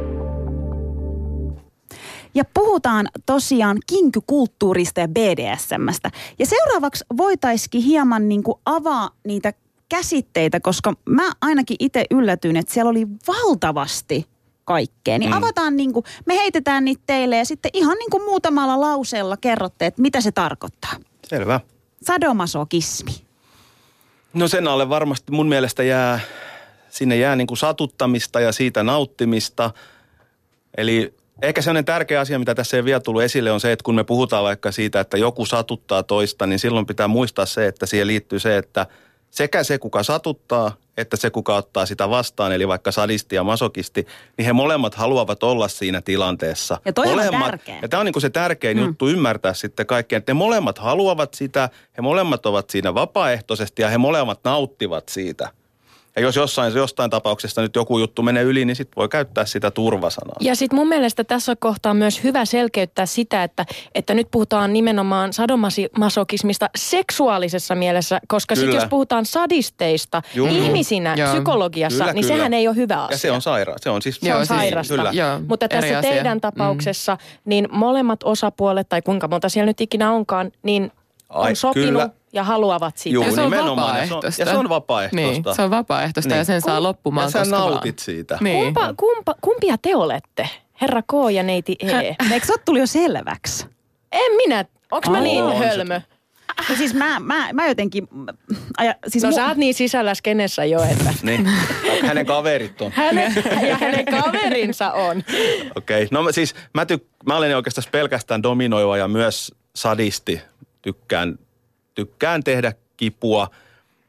Ja puhutaan tosiaan kinkykulttuurista ja B D S M:stä. Ja seuraavaksi voitaisiin hieman niin kuin avaa niitä käsitteitä, koska mä ainakin itse yllätyin, että siellä oli valtavasti kaikkea. Niin mm. avataan niin kuin, me heitetään niitä teille ja sitten ihan niin kuin muutamalla lauseella kerrotte, että mitä se tarkoittaa. Selvä. Sadomasokismi. No sen alle varmasti mun mielestä jää, sinne jää niin kuin satuttamista ja siitä nauttimista. Eli ehkä sellainen tärkeä asia, mitä tässä ei vielä tullut esille, on se, että kun me puhutaan vaikka siitä, että joku satuttaa toista, niin silloin pitää muistaa se, että siihen liittyy se, että sekä se, kuka satuttaa, että se, kuka ottaa sitä vastaan, eli vaikka sadisti ja masokisti, niin he molemmat haluavat olla siinä tilanteessa. Ja toi on molemmat, tärkeä. Ja tämä on niin kuin se tärkein mm. juttu ymmärtää sitten kaikkeen, että ne molemmat haluavat sitä, he molemmat ovat siinä vapaaehtoisesti ja he molemmat nauttivat siitä. Ja jos jossain, jostain tapauksesta nyt joku juttu menee yli, niin sitten voi käyttää sitä turvasanaa. Ja sitten mun mielestä tässä kohtaa on myös hyvä selkeyttää sitä, että, että nyt puhutaan nimenomaan sadomasokismista seksuaalisessa mielessä, koska sitten jos puhutaan sadisteista Juu. ihmisinä Joo. psykologiassa, Kyllä, niin kyllä. sehän ei ole hyvä asia. Ja se on saira. Se on siis Se on Joo, siis- sairasta. Kyllä. Joo, Mutta eri tässä asia. teidän tapauksessa, niin molemmat osapuolet, tai kuinka monta siellä nyt ikinä onkaan, niin on Ai, sopinut kyllä. ja haluavat sitä. Juu, Ja se on nimenomaan. Ja se on- vapaaehtoista. ja se on vapaaehtoista. Niin, se on vapaaehtoista Niin. ja sen saa loppumaan Ja sä koska vaan. nautit siitä. Niin. Kumpa, kumpa, kumpia te olette? Herra K ja neiti E. Eikö se ole tullut jo selväksi? En minä. Onks mä Oo, niin on se. hölmö? Ja siis mä, mä, mä jotenin... Aja, siis No mu- sä oot niin sisällä skenessä jo, että Niin. Hänen kaverit on. hänen ja hänen kaverinsa on. Okei. Okay. No mä siis mä, tyk- mä olen oikeastaan pelkästään dominoiva ja myös sadisti. Tykkään, tykkään tehdä kipua.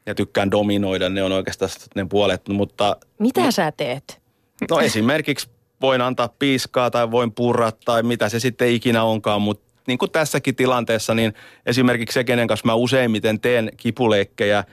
ja tykkään dominoida, ne on oikeastaan ne puolet, mutta... Mitä sä teet? No esimerkiksi voin antaa piiskaa tai voin purra tai mitä se sitten ikinä onkaan, mutta niin kuin tässäkin tilanteessa, niin esimerkiksi se, kenen kanssa mä useimmiten teen kipuleikkejä,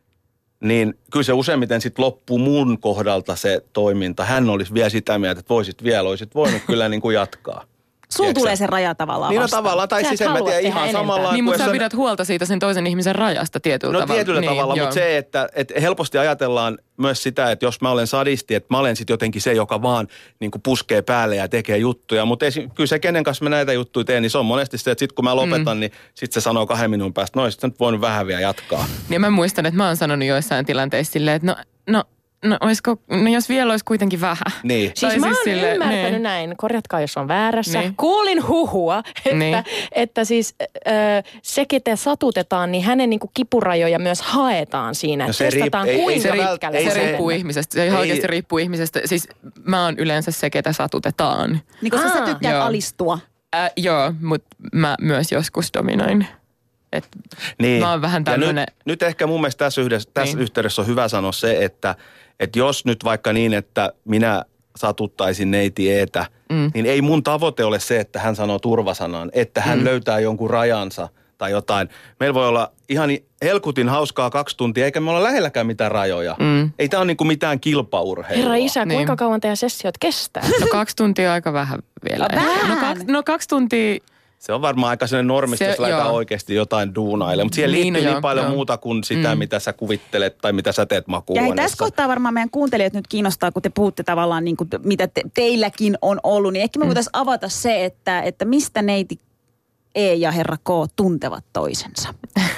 niin kyllä se useimmiten sitten loppuu mun kohdalta se toiminta. Hän olisi vielä sitä mieltä, että voisit vielä, olisit voinut kyllä niin kuin jatkaa. Sulla tulee se raja tavallaan Niin no vastaan. tavallaan, tai Sä siis et en mä halua tiedä tehdä ihan enempää. samalla. Niin, mutta sä sä pidät huolta siitä sen toisen ihmisen rajasta tietyllä No tavalla. tietyllä niin, tavalla, joo. mutta se, että, että helposti ajatellaan myös sitä, että jos mä olen sadisti, että mä olen sitten jotenkin se, joka vaan niin kuin puskee päälle ja tekee juttuja. Mutta ei, kyllä se, kenen kanssa mä näitä juttuja teen, niin se on monesti se, että sitten kun mä lopetan, mm. niin sitten se sanoo kahden minuutin päästä, no sit nyt voinut vähän vielä jatkaa. Ja mä muistan, että mä oon sanonut joissain tilanteissa silleen, että no, no, no, olisiko, no jos vielä olisi kuitenkin vähän. Niin. Siis Tai mä siis oon silleen, ymmärtänyt niin. näin, korjatkaa jos on väärässä. Niin. Kuulin huhua, että, Niin. että siis äh, se, ketä satutetaan, niin hänen niinku kipurajoja myös haetaan siinä. No Että se testataan riip- ei- kuinka ei se vält- pitkälle ei Se sä se- riippuu menet. ihmisestä. Se ihan Ei- oikeasti riippuu ihmisestä. Siis mä oon yleensä se, ketä satutetaan. Niin koska sä Aa. tykkäät Joo. alistua. Äh, joo, mutta mä myös joskus dominoin. Et Niin. Mä oon vähän Ja tämmönen... Nyt, nyt ehkä mun mielestä tässä, yhdessä, tässä Niin. yhteydessä on hyvä sanoa se, että, että jos nyt vaikka niin, että minä satuttaisin neiti Eetä, mm. niin ei mun tavoite ole se, että hän sanoo turvasanan, että hän mm. löytää jonkun rajansa tai jotain. Meillä voi olla ihan helkutin hauskaa kaksi tuntia, eikä me olla lähelläkään mitään rajoja. Mm. Ei tää ole niinku mitään kilpaurheilua. Herra isä, Niin. kuinka kauan teidän sessiot kestää? No kaksi tuntia on aika vähän vielä. No vähän. No, kaksi, no kaksi tuntia... Se on varmaan aika sellainen normisti, Se- jos lähdetään joo. oikeasti jotain duunaille. Mutta siihen Niin, liittyy no niin joo, paljon joo. muuta kuin sitä, mm. mitä sä kuvittelet tai mitä sä teet Ja hei, makuuhuoneessa. tässä kohtaa varmaan meidän kuuntelijat nyt kiinnostaa, kun te puhutte tavallaan niin kuin, mitä te, teilläkin on ollut, niin ehkä me mm. voitaisiin avata se, että, että mistä neiti E ja herra K tuntevat toisensa.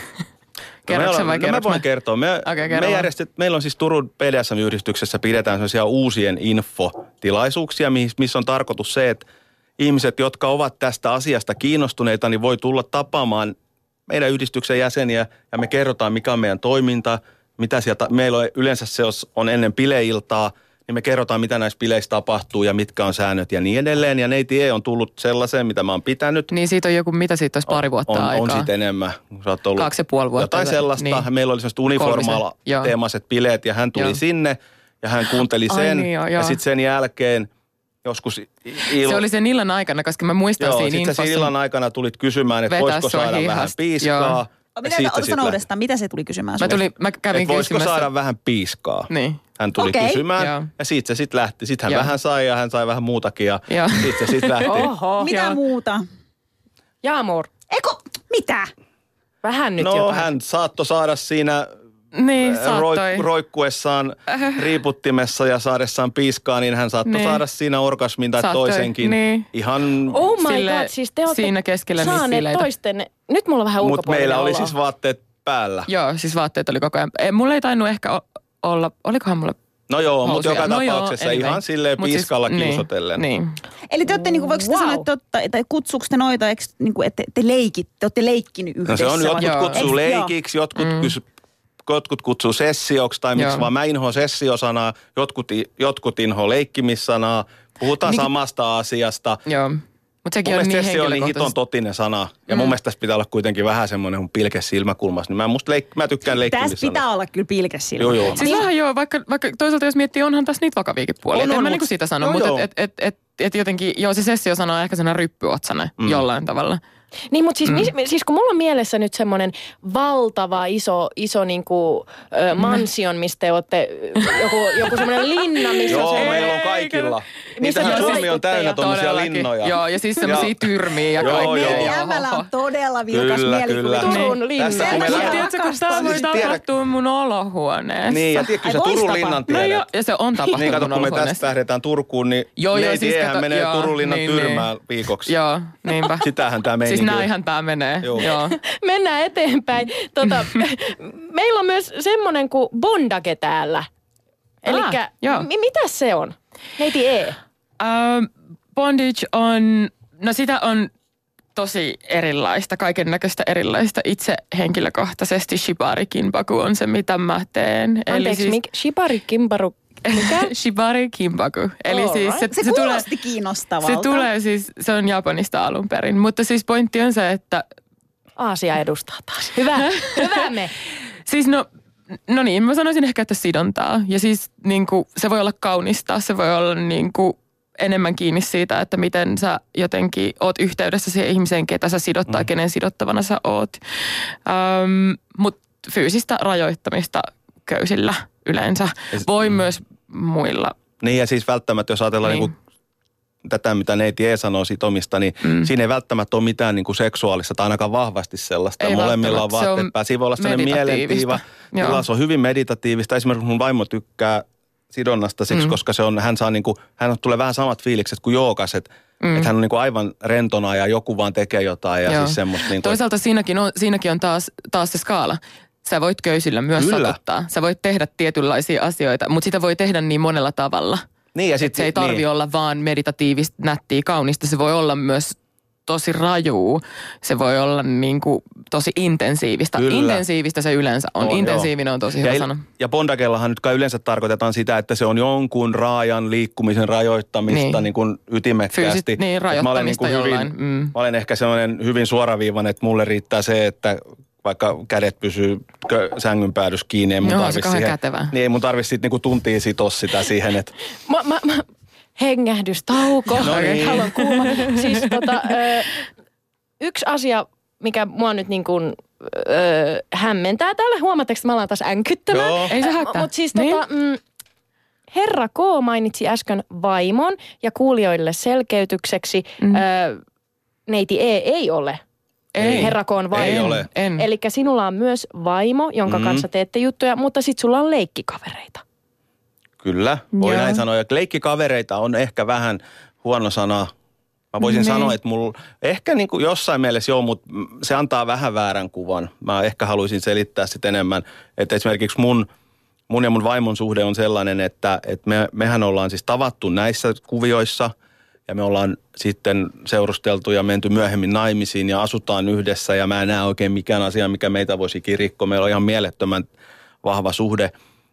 Kerroksä No me vai ollaan- no mä kerroks voin mä? kertoa. Me, Okei, me kerro vaan. järjestet, meillä on siis Turun P D S M-yhdistyksessä pidetään sellaisia uusien infotilaisuuksia, missä on tarkoitus se, että ihmiset, jotka ovat tästä asiasta kiinnostuneita, niin voi tulla tapaamaan meidän yhdistyksen jäseniä ja me kerrotaan, mikä on meidän toiminta, mitä sieltä, meillä on yleensä se on ennen bileiltaa, niin me kerrotaan, mitä näissä bileissä tapahtuu ja mitkä on säännöt ja niin edelleen. Ja neiti E on tullut sellaiseen, mitä mä oon pitänyt. Niin siitä on joku, mitä siitä olisi pari vuotta on, aikaa? on siitä enemmän. Sä oot ollut Kaksi ja puoli vuotta. jotain sellaista. Niin. Meillä oli sellaiset uniformaala-teemaiset bileet ja hän tuli Joo. sinne ja hän kuunteli Ai sen. niin, joo, ja joo. sitten sen jälkeen joskus il... Se oli sen illan aikana, koska mä muistan Joo, siinä sitten infossa. siinä illan aikana tulit kysymään, että Vetää voisiko sua saada hihasta. vähän piiskaa. Joo. Ja Mitä, siitä ota sit sano lähti. uudestaan, mitä se tuli kysymään Mä, sulle? tuli, mä kävin Että voisiko kysymässä. saada vähän piiskaa. Niin. Hän tuli Okei. kysymään Joo. ja siitä se sitten lähti. Sitten hän Joo. vähän sai ja hän sai vähän muutakin ja Joo. sitten se sitten lähti. Oho. Mitä Joo. muuta? Jaamur, Eikö, mitä? vähän nyt No jotain. hän saattoi saada siinä Niin, roik- saattoi. roikkuessaan riiputtimessa ja saadessaan piiskaa, niin hän saattoi Niin. saada siinä orgasmin tai Saattoi, toisenkin. niin. Ihan, Oh my Sille- god, siis te olette siinä keskellä niitä saaneet bileitä. toisten. Nyt mulla on vähän mutta ulkopuolinen meillä oli olo. siis vaatteet päällä. Joo, siis vaatteet oli koko ajan. Ei, mulla ei tainnut ehkä o- olla, olikohan mulla No joo, mutta housuja? joka No joo, tapauksessa anyway. ihan silleen Mut siis- piiskalla niin, kiusotellen. Niin. Eli te olette, niin kuin, voiko wow. Wow. sanoa, että, otta, että kutsuuko te noita, eikö, niin kuin, että te leikit, te olette leikkinyt yhdessä? No se on, jotkut Joo. kutsuu Eikö- leikiksi, jotkut, mm. kys, jotkut kutsuu sessioksi, tai miksi Joo. vaan mä inhoan sessiosanaa, jotkut, jotkut inhoa leikkimissanaa, puhutaan Niin- samasta asiasta. Joo. Mutta sekin Mun on mielestä niin sessio on niin hiton henkilökohtaisesti. totinen sana. Ja mun mielestä tässä pitää olla kuitenkin vähän semmoinen kun pilke silmäkulmassa. Niin mä, musta leik- mä tykkään Tässä leikkimissanasta. pitää olla kyllä pilkes silmä. Joo, joo. Siis vähän joo, vaikka, vaikka toisaalta jos miettii, onhan tässä niitä vakaviakin puolia. On, En on, mä mut- niinku sitä sano, joo, mutta joo. et, et, et, et, et jotenkin, joo se sessiosana on ehkä sellainen ryppyotsane mm. jollain tavalla. Niin, mutta siis, mm. siis kun mulla on mielessä nyt semmoinen valtava iso, iso niinku, ö, mansion, mistä te olette, joku, joku semmoinen linna, missä Joo, on se... meillä on kaikilla. Missä Niitähän on Suomi on vaikutteja. täynnä tommosia Todellakin. linnoja. Joo, ja siis semmosia Ja- tyrmiä ja Joo, kaikkea. joo. Neiti Ämmälä on todella vilkas Kyllä, mielikuvitus. kyllä. Turun Niin. linna. Tässä kun me Sellaisia lähdetään- Tiedätkö, kun tää voi Siis tiedä- tapahtua mun olohuoneessa. Niin, ja tiedätkö Ai, sä vois Turun tapahtua. linnan No tiedät? joo, ja se on tapahtunut Niin kato, mun kun me olohuoneessa. tästä lähdetään Turkuun, niin Joo, joo, neiti siis Ehän kato- menee joo, Turun linnan niin, tyrmään viikoksi. Joo, niinpä. Sitähän tää meininki Siis on. näinhän tää menee. Joo. Joo. Mennään eteenpäin. Tota, meillä on myös semmoinen kuin bondage täällä. Elikkä, Ah, joo. mi- mitä se on? Neiti E. Uh, bondage on, no sitä on tosi erilaista, kaiken näköistä erilaista. Itse henkilökohtaisesti shibari kinbaku on se, mitä mä teen. Anteeksi, siis, mik, shibari kimbaru. Mikä? shibari kinbaku. Eli All siis se, right. Se, se, tulee, kuulosti kiinnostavalta. se tulee siis, se on Japanista alun perin. Mutta siis pointti on se, että Aasia edustaa taas. Hyvä, hyvä me. siis no No niin, mä sanoisin ehkä, että sidontaa. Ja siis niin kuin, se voi olla kaunista, se voi olla niin kuin, enemmän kiinni siitä, että miten sä jotenkin oot yhteydessä siihen ihmiseen, ketä sä sidot tai mm. kenen sidottavana sä oot. Ähm, Mutta fyysistä rajoittamista köysillä yleensä voi mm. myös muilla. Niin ja siis välttämättä, jos ajatellaan niin. Niin tätä, mitä neiti E sanoo sitomista, niin mm. siinä ei välttämättä ole mitään niin kuin seksuaalista tai ainakaan vahvasti sellaista. Ei molemmilla on vaatteet päällä. Siinä voi olla sellainen mielentiiva. Se on hyvin meditatiivista. Esimerkiksi mun vaimo tykkää sidonnasta siksi, mm. koska se on, hän saa niin kuin, hän tulee vähän samat fiilikset kuin joogas, että mm. että hän on niin kuin aivan rentona ja joku vaan tekee jotain. Ja siis semmoista niin kuin, toisaalta siinäkin on, siinäkin on taas, taas se skaala. Sä voit köysillä myös Kyllä. satuttaa. Sä voit tehdä tietynlaisia asioita, mutta sitä voi tehdä niin monella tavalla. Niin ja sit, se ei tarvi niin. olla vaan meditatiivista, nättiä, kaunista. Se voi olla myös tosi rajuu. Se voi olla niin kuin tosi intensiivistä. Kyllä. Intensiivistä se yleensä on. on Intensiivinen joo. on tosi hyvä ja, sana. Ja bondagellahan nyt kai yleensä tarkoitetaan sitä, että se on jonkun raajan liikkumisen rajoittamista niin, niin kuin ytimekkäästi. Fyysit, niin, rajoittamista mä olen, niin hyvin, mm. mä olen ehkä sellainen hyvin suoraviivainen, että mulle riittää se, että vaikka kädet pysyy sängyn päädyssä kiinni, ei mun tarvitse siihen. Kätevää. Niin ei mun tarvitse sitten niinku tuntia sitoa sitä siihen, että Mä, mä, mä, hengähdystauko. No niin. Haluan kuulla. Siis tota, ö, yksi asia, mikä mua nyt niin kuin ö, hämmentää täällä. Huomaatteko, että mä alan taas änkyttämään? Joo. Ei se haittaa. Mutta siis niin? tota, mm, herra K mainitsi äsken vaimon ja kuulijoille selkeytykseksi mm. ö, neiti E ei ole. Ei. Herra K on vaimo. Ei ole. Eli sinulla on myös vaimo, jonka mm. kanssa teette juttuja, mutta sit sulla on leikkikavereita. Kyllä, voi Joo. näin sanoa. Ja leikkikavereita on ehkä vähän huono sana. Mä voisin niin. sanoa, että mulla ehkä niin kuin jossain mielessä joo, mutta se antaa vähän väärän kuvan. Mä ehkä haluaisin selittää sitä enemmän, että esimerkiksi mun, mun ja mun vaimon suhde on sellainen, että, että me, mehän ollaan siis tavattu näissä kuvioissa ja me ollaan sitten seurusteltu ja menty myöhemmin naimisiin ja asutaan yhdessä ja mä en näe oikein mikään asia, mikä meitä voisi kirikkoa. Meillä on ihan mielettömän vahva suhde,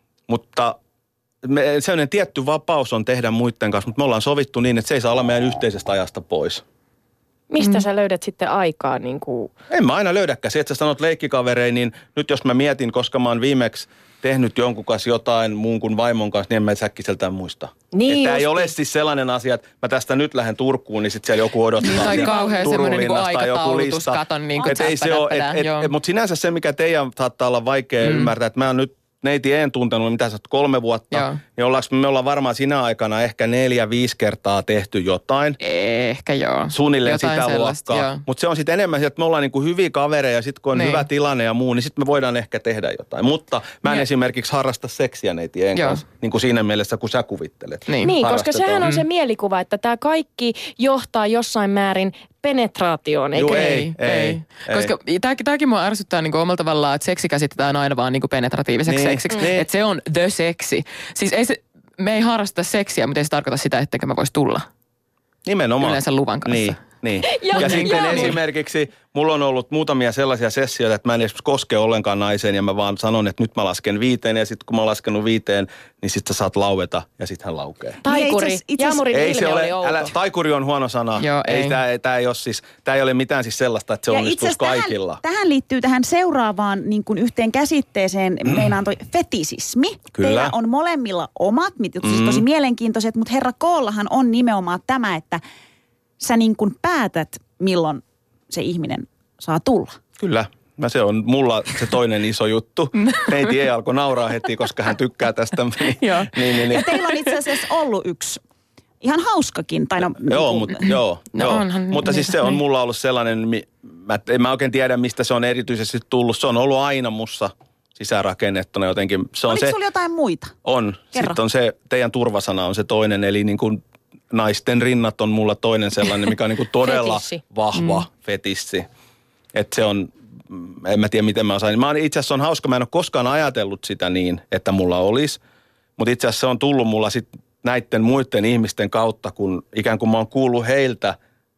mutta me, sellainen tietty vapaus on tehdä muiden kanssa, mutta me ollaan sovittu niin, että se ei saa olla meidän yhteisestä ajasta pois. Mistä mm. sä löydät sitten aikaa? Niin kuin En mä aina löydäkään. Se, että sä sanot leikkikaverein, niin nyt jos mä mietin, koska mä oon viimeksi tehnyt jonkun kanssa jotain muun kuin vaimon kanssa, niin en mä säkkiseltään muista. Niin että ei ole siis sellainen asia, että mä tästä nyt lähden Turkuun, niin sitten siellä joku odottaa. Niin, tai kauhean semmoinen niin aikataulutus, katon niin kuin ei se ole, et, et, et, mutta sinänsä se, mikä teidän saattaa olla vaikea mm. ymmärtää, että mä oon nyt neiti en tuntenut, mitä sä oot kolme vuotta, Joo. niin ollaanko me ollaan varmaan sinä aikana ehkä neljä, viisi kertaa tehty jotain. Ehkä joo. Suunnilleen jotain sitä luokkaa. Mutta se on sitten enemmän, että me ollaan niinku hyviä kavereja ja sitten kun on niin. hyvä tilanne ja muu, niin sitten me voidaan ehkä tehdä jotain. Mutta mä en ja. esimerkiksi harrasta seksiä neiti en kanssa, niin kuin siinä mielessä, kun sä kuvittelet. Niin, niin koska sehän on se mielikuva, että tämä kaikki johtaa jossain määrin penetraatioon, eikö? Joo, ei, ei, ei. Koska tämäkin mua ärsyttää niin omalla tavallaan, että seksi käsitetään aina vaan niin penetratiiviseksi niin. seksiksi. Niin. Että se on the seksi. Siis ei se, me ei harrasta seksiä, mutta ei se tarkoita sitä, etteikö mä vois tulla. Nimenomaan. Yleensä luvan kanssa. Niin. Niin. Ja, ja sitten ja, esimerkiksi mulla on ollut muutamia sellaisia sessioita, että mä en edes koske ollenkaan naiseen ja mä vaan sanon, että nyt mä lasken viiteen ja sitten kun mä oon laskenut viiteen, niin sit sä saat laueta ja sit hän laukee. Taikuri. Jaamurin ei se ole, oli outo. älä, taikuri on huono sana. Joo, ei. ei tää, tää ei ole siis, tää ei ole mitään siis sellaista, että se onnistuisi kaikilla. Tähän, tähän liittyy tähän seuraavaan niin kuin yhteen käsitteeseen, mm. meinaan toi fetisismi. Kyllä. Teillä on molemmilla omat, mitkä mm. siis tosi mielenkiintoiset, mutta herra Koollahan on nimenomaan tämä, että sä niin kuin päätät, milloin se ihminen saa tulla. Kyllä. Mä se on mulla se toinen iso juttu. Neiti ei alkoi nauraa heti, koska hän tykkää tästä. niin, joo. Niin, niin, niin. Ja teillä on itse asiassa ollut yksi ihan hauskakin. Tai no, joo, niin mutta joo, no joo. onhan, mutta siis se on mulla ollut sellainen, mä, en mä oikein tiedä mistä se on erityisesti tullut. Se on ollut aina mussa sisäänrakennettuna jotenkin. Se on Oliko se, sulla jotain muita? On. Kerro. Sitten on se, teidän turvasana on se toinen, eli niin kuin naisten rinnat on mulla toinen sellainen, mikä on niin kuin todella vahva mm. fetissi. Että se on, en mä tiedä miten mä osaan. Mä oon, itse asiassa on hauska, mä en ole koskaan ajatellut sitä niin, että mulla olisi. Mutta itse asiassa se on tullut mulla sitten näiden muiden ihmisten kautta, kun ikään kuin mä oon kuullut heiltä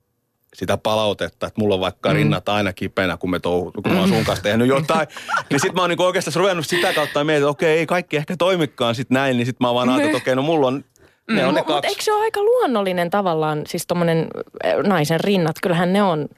sitä palautetta, että mulla on vaikka mm. rinnat aina kipeänä, kun, me touhu, kun mä oon sun kanssa tehnyt jotain. niin sit mä oon niinku oikeastaan ruvennut sitä kautta ja mietin, että okei, ei kaikki ehkä toimikaan sit näin, niin sit mä oon vaan ajatellut, että okei, no mulla on ne on ne kaksi. Mutta eikö se ole aika luonnollinen tavallaan, siis tommonen naisen rinnat, kyllähän ne on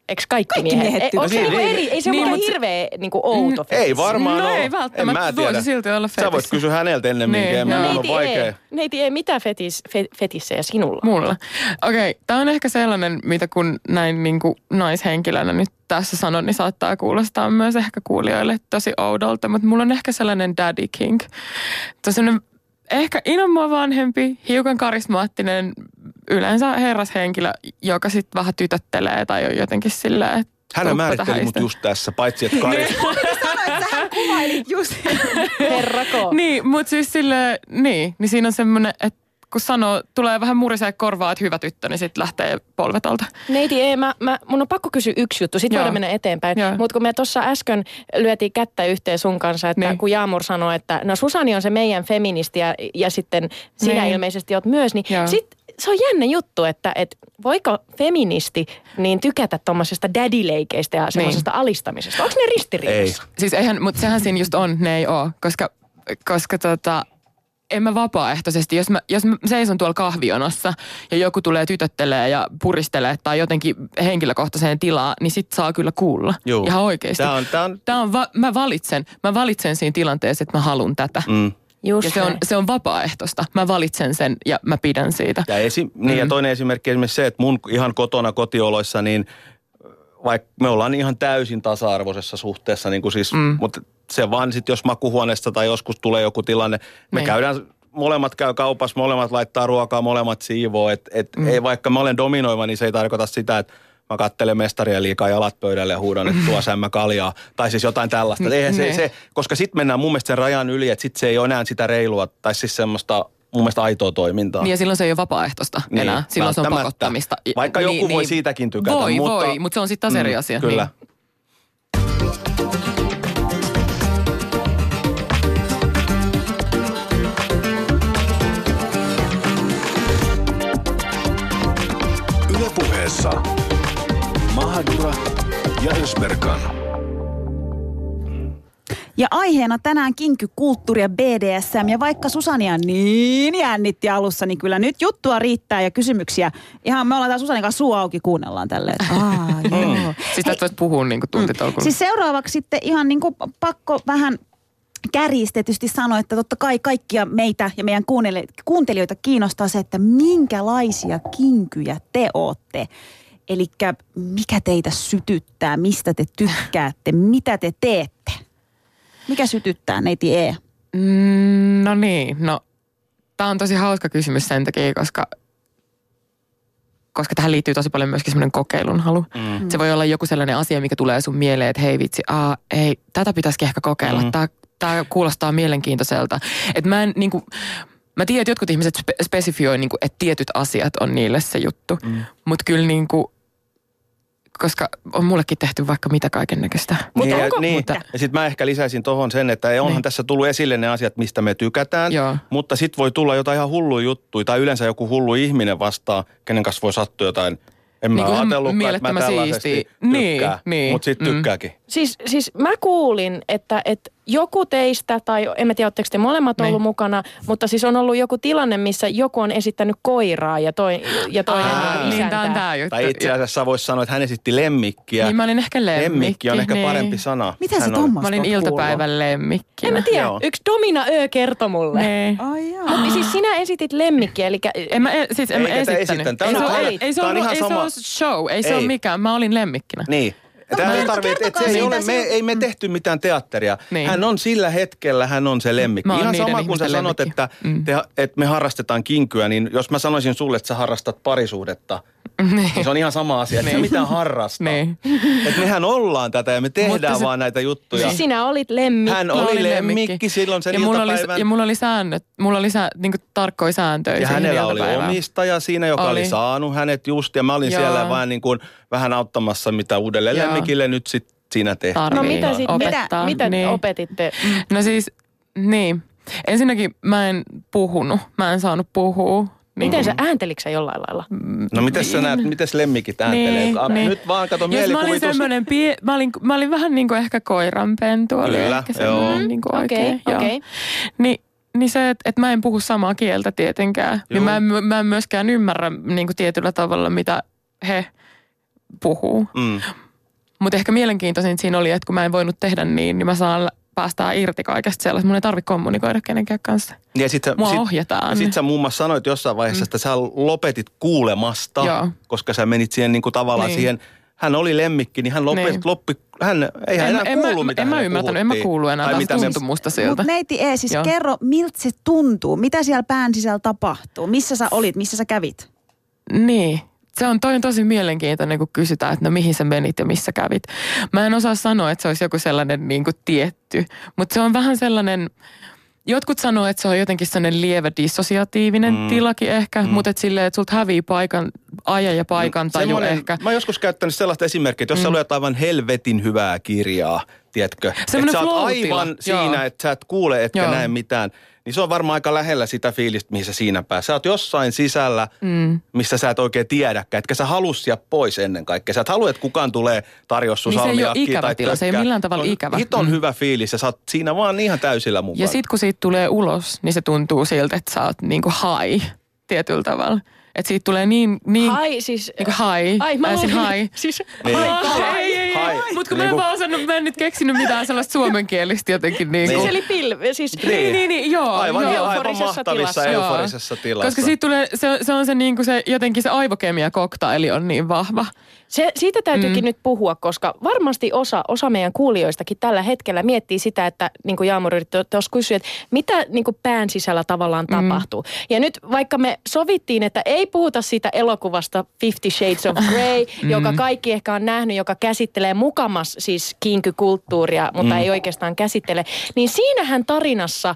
Eikö kaikki, Kaikki miehet? miehet Ei, onko se tykkää. niinku eri, ei se Niin, ole mut se- hirveä niinku outo fetissi. Ei varmaan No ole. ei En välttämättä, mä tiedä. voisi silti olla Sä voit fetissi. kysyä häneltä ennemminkin, Niin, en mä joo. on Neiti vaikea. ei, neiti ei, mitä fetis, fe, fetissejä sinulla? Mulla. Okei, okay, tämä on ehkä sellainen, mitä kun näin niin kuin naishenkilönä nyt tässä sanon, niin saattaa kuulostaa myös ehkä kuulijoille tosi oudolta, mutta mulla on ehkä sellainen daddy kink. Sellainen ehkä ihan mua vanhempi, hiukan karismaattinen, yleensä herrashenkilö, joka sitten vähän tytöttelee tai on jotenkin silleen, että Hän määritteli mut häistä. just tässä, paitsi että karisma. Sanoit, että hän kuvailit just. Herrako. Niin, mutta siis silleen, niin, niin siinä on semmoinen, että kun sanoo, tulee vähän murisee korvaa, että hyvä tyttö, niin sitten lähtee polvet alta. Neiti, ei, mä, mä, mun on pakko kysyä yksi juttu, sitten Joo. voidaan mennä eteenpäin. Joo. Mutta kun me tuossa äsken lyötiin kättä yhteen sun kanssa, että Niin. kun Jaamur sanoi, että no Susani on se meidän feministi ja, ja sitten sinä Niin. ilmeisesti oot myös, niin Joo. sitten se on jännä juttu, että et voiko feministi niin tykätä tuommoisesta daddy-leikeistä ja semmoisesta Niin. alistamisesta? Onko ne ristiriidassa? Siis eihän, mutta sehän siinä just on, ne ei oo, koska, koska tota, en mä vapaaehtoisesti, jos mä, jos mä seison tuolla kahvionossa ja joku tulee tytöttelee ja puristelee tai jotenkin henkilökohtaiseen tilaan, niin sit saa kyllä kuulla. Juu. Ihan oikeasti. Tää on, tää on, Tää on va- mä valitsen, mä valitsen siinä tilanteessa, että mä haluan tätä. mm. Just Ja se on, näin. se on vapaaehtoista. Mä valitsen sen ja mä pidän siitä. Ja, esi- niin ja toinen esimerkki esimerkiksi se, että mun ihan kotona kotioloissa, niin vaikka me ollaan ihan täysin tasa-arvoisessa suhteessa, niin kuin siis, mm. mutta se vaan sitten, jos makuhuoneesta tai joskus tulee joku tilanne, me Niin. käydään, molemmat käy kaupassa, molemmat laittaa ruokaa, molemmat siivoo, että et, mm. ei vaikka mä olen dominoiva, niin se ei tarkoita sitä, että mä katselen mestaria liikaa jalat pöydälle ja huudan, että tuo sämmä kaljaa. Tai siis jotain tällaista. Eihän se, Niin. se, koska sitten mennään mun mielestä sen rajan yli, että sitten se ei ole enää sitä reilua, tai siis semmoista mun mielestä aitoa toimintaa. Niin ja silloin se ei ole vapaaehtoista Niin, enää. Silloin se on välttämättä. pakottamista. Vaikka joku voi siitäkin tykätä, Voi, mutta- voi, mutta se on sitten taas eri Mm, asia. Kyllä. Niin. Yle Puheessa Mahadura ja Ösberkan. Ja aiheena tänään kinkykulttuuri ja B D S M. Ja vaikka Susania niin jännitti alussa, niin kyllä nyt juttua riittää ja kysymyksiä. Ihan me ollaan täällä Susanin kanssa suu auki, kuunnellaan tälleen. että Aa, joo. Siis tästä voisi puhua niin kuin tuntitolkulla. Siis seuraavaksi sitten ihan niin kuin pakko vähän kärjistetysti sanoa, että totta kai kaikkia meitä ja meidän kuuntelijoita kiinnostaa se, että minkälaisia kinkyjä te ootte. Elikkä mikä teitä sytyttää, mistä te tykkäätte, mitä te teette? Mikä sytyttää, neiti E? Mm, no niin, no tämä on tosi hauska kysymys sen takia, koska, koska tähän liittyy tosi paljon myöskin semmoinen kokeilun halu. Mm. Se voi olla joku sellainen asia, mikä tulee sun mieleen, että hei vitsi, aa, ei, tätä pitäisikin ehkä kokeilla. Mm. Tämä, tämä kuulostaa mielenkiintoiselta. Että mä en niinku, mä tiedän, että jotkut ihmiset spe- spesifioi, niinku, että tietyt asiat on niille se juttu. Mm. Mutta kyllä niinku, koska on mullekin tehty vaikka mitä kaiken näköistä. Mutta ja, onko- niin, mutta- ja sitten mä ehkä lisäisin tohon sen, että onhan Niin. tässä tullut esille ne asiat, mistä me tykätään, Joo. mutta sitten voi tulla jotain ihan hulluja juttuja, tai yleensä joku hullu ihminen vastaan, kenen kanssa voi sattua jotain. En mä Niin kuin ajatellutkaan, että mä mielettömän tällaisesti siistiä. tykkää, Niin, niin. mutta sitten Mm. tykkääkin. Siis, siis mä kuulin, että, että joku teistä, tai en mä tiedä, oletteko te molemmat ollut Niin. mukana, mutta siis on ollut joku tilanne, missä joku on esittänyt koiraa ja, toi, ja toinen Aa, on niin isäntää. tää on tää juttu. Tai itse asiassa voisi sanoa, että hän esitti lemmikkiä. Niin mä olin ehkä lemmikki. Lemmikki on ehkä niin. parempi sana. Mitä se Hän on- Tommas Mä olin oot kuullut? iltapäivän lemmikki. En mä tiedä, Joo. yksi Domina Ö kertoi mulle. Niin. Ai jaa. Mutta siis sinä esitit lemmikkiä, eli En mä, e- siis en mä Eikä tää esittänyt. esittänyt. Tää on Ei se nyt- ole- ei se tää on ollut- ihan ei se sama- ole show, ei se Ei. ole mikään. Mä olin lemmikkinä. Niin. Tämä mutta ei tarvitse, että kertokaa se ei siitä ole, me, siltä. ei me tehty mitään teatteria. Niin. Hän on sillä hetkellä, hän on se lemmikki. Mä oon Ihan niiden sama kuin sä ihmisten sanot, lemmikki. että, Mm. te, että me harrastetaan kinkyä, niin jos mä sanoisin sulle, että sä harrastat parisuhdetta, Niin. niin se on ihan sama asia, että sä Niin. mitään harrastaa. Niin. Että mehän ollaan tätä ja me tehdään Mutta se- vaan näitä juttuja. siis sinä olit lemmikki. Hän Mä oli olin lemmikki silloin sen ja mulla oli, iltapäivän. ja mulla oli säännöt, mulla oli sää, niin tarkkoja sääntöjä Ja siihen hänellä oli iltapäivään. omistaja siinä, joka oli, Oli. oli saanut hänet just. Ja mä olin Joo. siellä vaan niin kuin vähän auttamassa, mitä uudelle Joo. lemmikille nyt sitten siinä tehtiin. Tarvii No mitä sitten, opettaa. mitä, mitä niin. opetitte? No siis, niin. Ensinnäkin mä en puhunut, mä en saanut puhua. Niin Miten kuin- sä ääntelitkö sä jollain lailla? No miten sä näet, miten lemmikit ääntelee? Niin, A, niin. Nyt vaan kato Jos mä olin mielikuvitus. semmoinen, pie, mä, olin, mä olin vähän niin kuin ehkä koiranpentu, oli Kyllä, ehkä semmoinen joo. niin kuin Okei, oikein. joo. okei. Niin, niin se, että, että mä en puhu samaa kieltä tietenkään. Niin Joo. mä en, mä en myöskään ymmärrä niin kuin tietyllä tavalla, mitä he puhuu. Mm. Mutta ehkä mielenkiintoisin siinä oli, että kun mä en voinut tehdä niin, niin mä saan päästään irti kaikesta sellaista. Mun ei tarvitse kommunikoida kenenkään kanssa. Ja sit sä, Mua sit, ohjataan. Ja sit sä muun muassa sanoit jossain vaiheessa, mm. että sä lopetit kuulemasta, Joo. koska sä menit siihen niin kuin tavallaan niin. siihen, hän oli lemmikki, niin hän lopetti, niin. loppi, hän ei hän enää en, kuulu, en, mitä en mä ymmärtänyt, en mä kuulu enää, taas tuntui musta siltä. Mutta neiti E, siis Joo. kerro, miltä se tuntuu, mitä siellä pään sisällä tapahtuu, missä sä olit, missä sä kävit? Niin. Se on, toi on tosi mielenkiintoinen, kun kysytään, että no mihin sä menit ja missä kävit. Mä en osaa sanoa, että se olisi joku sellainen niin kuin tietty, mutta se on vähän sellainen, jotkut sanoo, että se on jotenkin sellainen lievä dissosiatiivinen mm. tilakin ehkä, mm. mutta että silleen, että sulta hävii paikan, ajan ja paikan no, taju ehkä. Mä oon joskus käyttänyt sellaista esimerkkiä, että jos mm. sä luet aivan helvetin hyvää kirjaa, tiedätkö? Että sä oot aivan siinä, että sä et kuule, etkä Joo. näe mitään. Niin se on varmaan aika lähellä sitä fiilistä, mihin sä siinä pääset. Sä oot jossain sisällä, mm. missä sä et oikein tiedäkään. Etkä sä halua sieltä pois ennen kaikkea. Sä et halua, että kukaan tulee tarjoa sun niin salmiakkiin tai se ei ole ikävä tila, se ei millään tavalla on ikävä. Hiton mm. hyvä fiilis ja sä oot siinä vaan ihan täysillä mukaan. Ja sit kun siitä tulee ulos, niin se tuntuu siltä, että sä oot niinku high tietyllä tavalla. Että siitä tulee niin... niin hai, siis... Niinku high. Ai, mä Äisin luulin, high. siis... Niin. Hai, ei, ei, Hai. ei. Mutta kun Niinku- mä en vaan osannut, mä en nyt keksinyt mitään sellaista suomenkielistä jotenkin niinku... Siis eli pilve, siis... Niin, niin, niin, joo. Aivan, joo. aivan euforisessa mahtavissa tilassa. euforisessa tilassa. Koska siitä tulee, se, se on se niinku se, jotenkin se aivokemia koktaili on niin vahva. Se, siitä täytyykin mm. nyt puhua, koska varmasti osa, osa meidän kuulijoistakin tällä hetkellä miettii sitä, että niin kuin Jaamur yritti tuossa kysyä, että mitä niin kuin pään sisällä tavallaan mm. tapahtuu. Ja nyt vaikka me sovittiin, että ei puhuta siitä elokuvasta Fifty Shades of Grey, mm. joka kaikki ehkä on nähnyt, joka käsittelee mukamas siis kinkykulttuuria, mutta mm. ei oikeastaan käsittele, niin siinähän tarinassa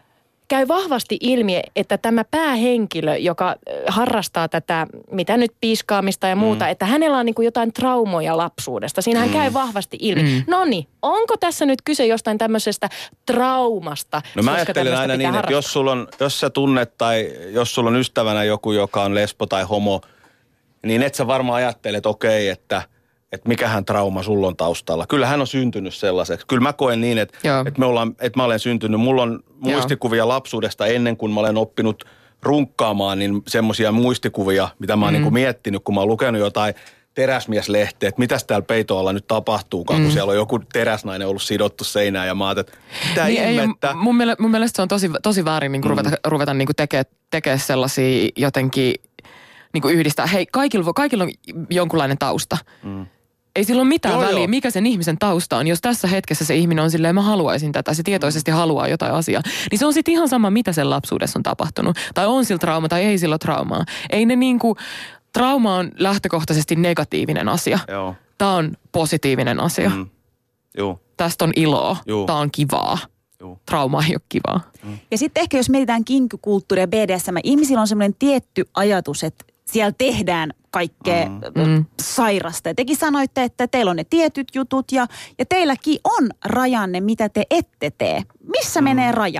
käy vahvasti ilmi, että tämä päähenkilö, joka harrastaa tätä, mitä nyt piiskaamista ja muuta, mm. että hänellä on niin kuin jotain traumoja lapsuudesta. Siinähän mm. käy vahvasti ilmi. Mm. Noniin, onko tässä nyt kyse jostain tämmöisestä traumasta? No mä ajattelen aina niin, harrastaa? Että jos, sulla on, jos sä tunnet tai jos sulla on ystävänä joku, joka on lesbo tai homo, niin et sä varmaan ajattele, että okei, että että mikähän trauma sulla on taustalla. Kyllä hän on syntynyt sellaiseksi. Kyllä mä koen niin, että, että, me ollaan, että mä olen syntynyt. Mulla on muistikuvia Joo. lapsuudesta ennen kuin mä olen oppinut runkkaamaan, niin semmoisia muistikuvia, mitä mä oon mm. niin kuin miettinyt, kun mä oon lukenut jotain teräsmieslehteä, että mitäs täällä peitoalla nyt tapahtuukaan, mm. kun siellä on joku teräsnainen ollut sidottu seinään ja mä oon, että mitä niin ihmettä. Ei, mun, mielestä, mun mielestä se on tosi, tosi väärin niin kuin mm. ruveta, ruveta niin kuin tekemään teke sellaisia jotenkin niin kuin yhdistää. Hei, kaikilla, kaikilla on jonkunlainen tausta. Mm. Ei sillä ole mitään joo, väliä, joo. mikä sen ihmisen tausta on. Jos tässä hetkessä se ihminen on silleen, mä haluaisin tätä, se tietoisesti haluaa jotain asiaa, niin se on sitten ihan sama, mitä sen lapsuudessa on tapahtunut. Tai on sillä trauma tai ei sillä ole traumaa. Ei ne niinku, trauma on lähtökohtaisesti negatiivinen asia. Joo. Tämä on positiivinen asia. Mm. Joo. Tästä on iloa. Joo. Tämä on kivaa. Joo. Trauma ei ole kivaa. Mm. Ja sitten ehkä jos mietitään kinkykulttuuria B D S M, ihmisillä on semmoinen tietty ajatus, että siellä tehdään kaikkea mm. sairasta. Ja tekin sanoitte, että teillä on ne tietyt jutut ja, ja teilläkin on rajanne, mitä te ette tee. Missä mm. menee raja?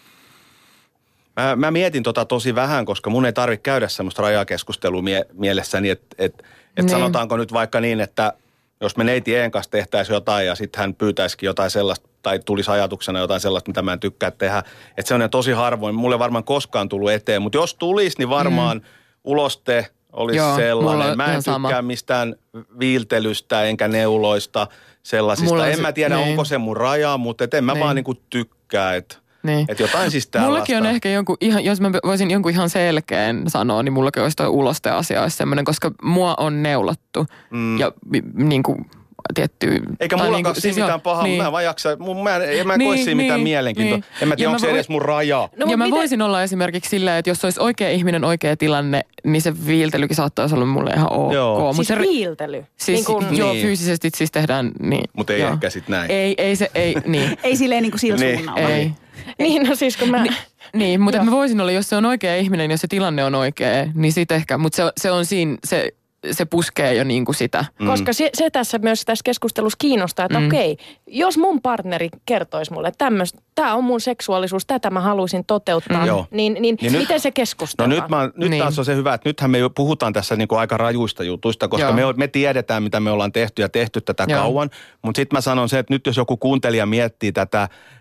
Mä, mä mietin tota tosi vähän, koska mun ei tarvitse käydä semmoista rajakeskustelua mie- mielessäni, että et, et sanotaanko nyt vaikka niin, että jos me neiti Een kanssa tehtäisiin jotain ja sitten hän pyytäisikin jotain sellaista, tai tulisi ajatuksena jotain sellaista, mitä mä en tykkää tehdä. Että se on tosi harvoin. Mulle varmaan koskaan tullut eteen, mutta jos tulisi, niin varmaan mm. uloste olisi Joo, sellainen. Mä en tykkää sama. mistään viiltelystä enkä neuloista sellaisista. En mä tiedä, niin. onko se mun raja, mutta et en mä niin. vaan niinku tykkää, että niin. et jotain siis tällaista. Mullakin on ehkä jonkun, ihan, jos mä voisin jonkun ihan selkeän sanoa, niin mullakin olisi toi uloste-asia olisi semmoinen, koska mua on neulattu mm. ja niin kuin tietty... Eikä mulla niinku, siis mitään pahaa, niin. mä en vaan jaksa, mä en, en mä niin, koe siinä niin, mitään mielenkiintoa. Niin. En mä tiedä, onko se edes mun raja. No, ja mä miten? voisin olla esimerkiksi silleen, että jos olisi oikea ihminen, oikea tilanne, niin se viiltelykin saattaisi olla mulle ihan ok. Joo. Mut siis se, viiltely? Siis niin kuin, joo, niin. fyysisesti siis tehdään niin. Mutta ei joo. ehkä sit näin. Ei, ei se, ei, niin. ei silleen niin kuin sillä niin. suunnalla. Ei. Niin, no siis kun mä... Ni, niin, mutta mä voisin olla, jos se on oikea ihminen, jos se tilanne on oikea, niin sit ehkä, mutta se, se on siinä, se... se puskee jo niin kuin sitä. Mm. Koska se, se tässä myös tässä keskustelussa kiinnostaa, että mm. okei, jos mun partneri kertoisi mulle, että tämä on mun seksuaalisuus, tätä mä haluaisin toteuttaa, mm. niin, niin, niin miten nyt, se keskustellaan? No nyt, mä, nyt niin. taas on se hyvä, että nythän me puhutaan tässä niin kuin aika rajuista jutuista, koska me, me tiedetään, mitä me ollaan tehty ja tehty tätä Joo. kauan. Mutta sitten mä sanon se, että nyt jos joku kuuntelija miettii tätä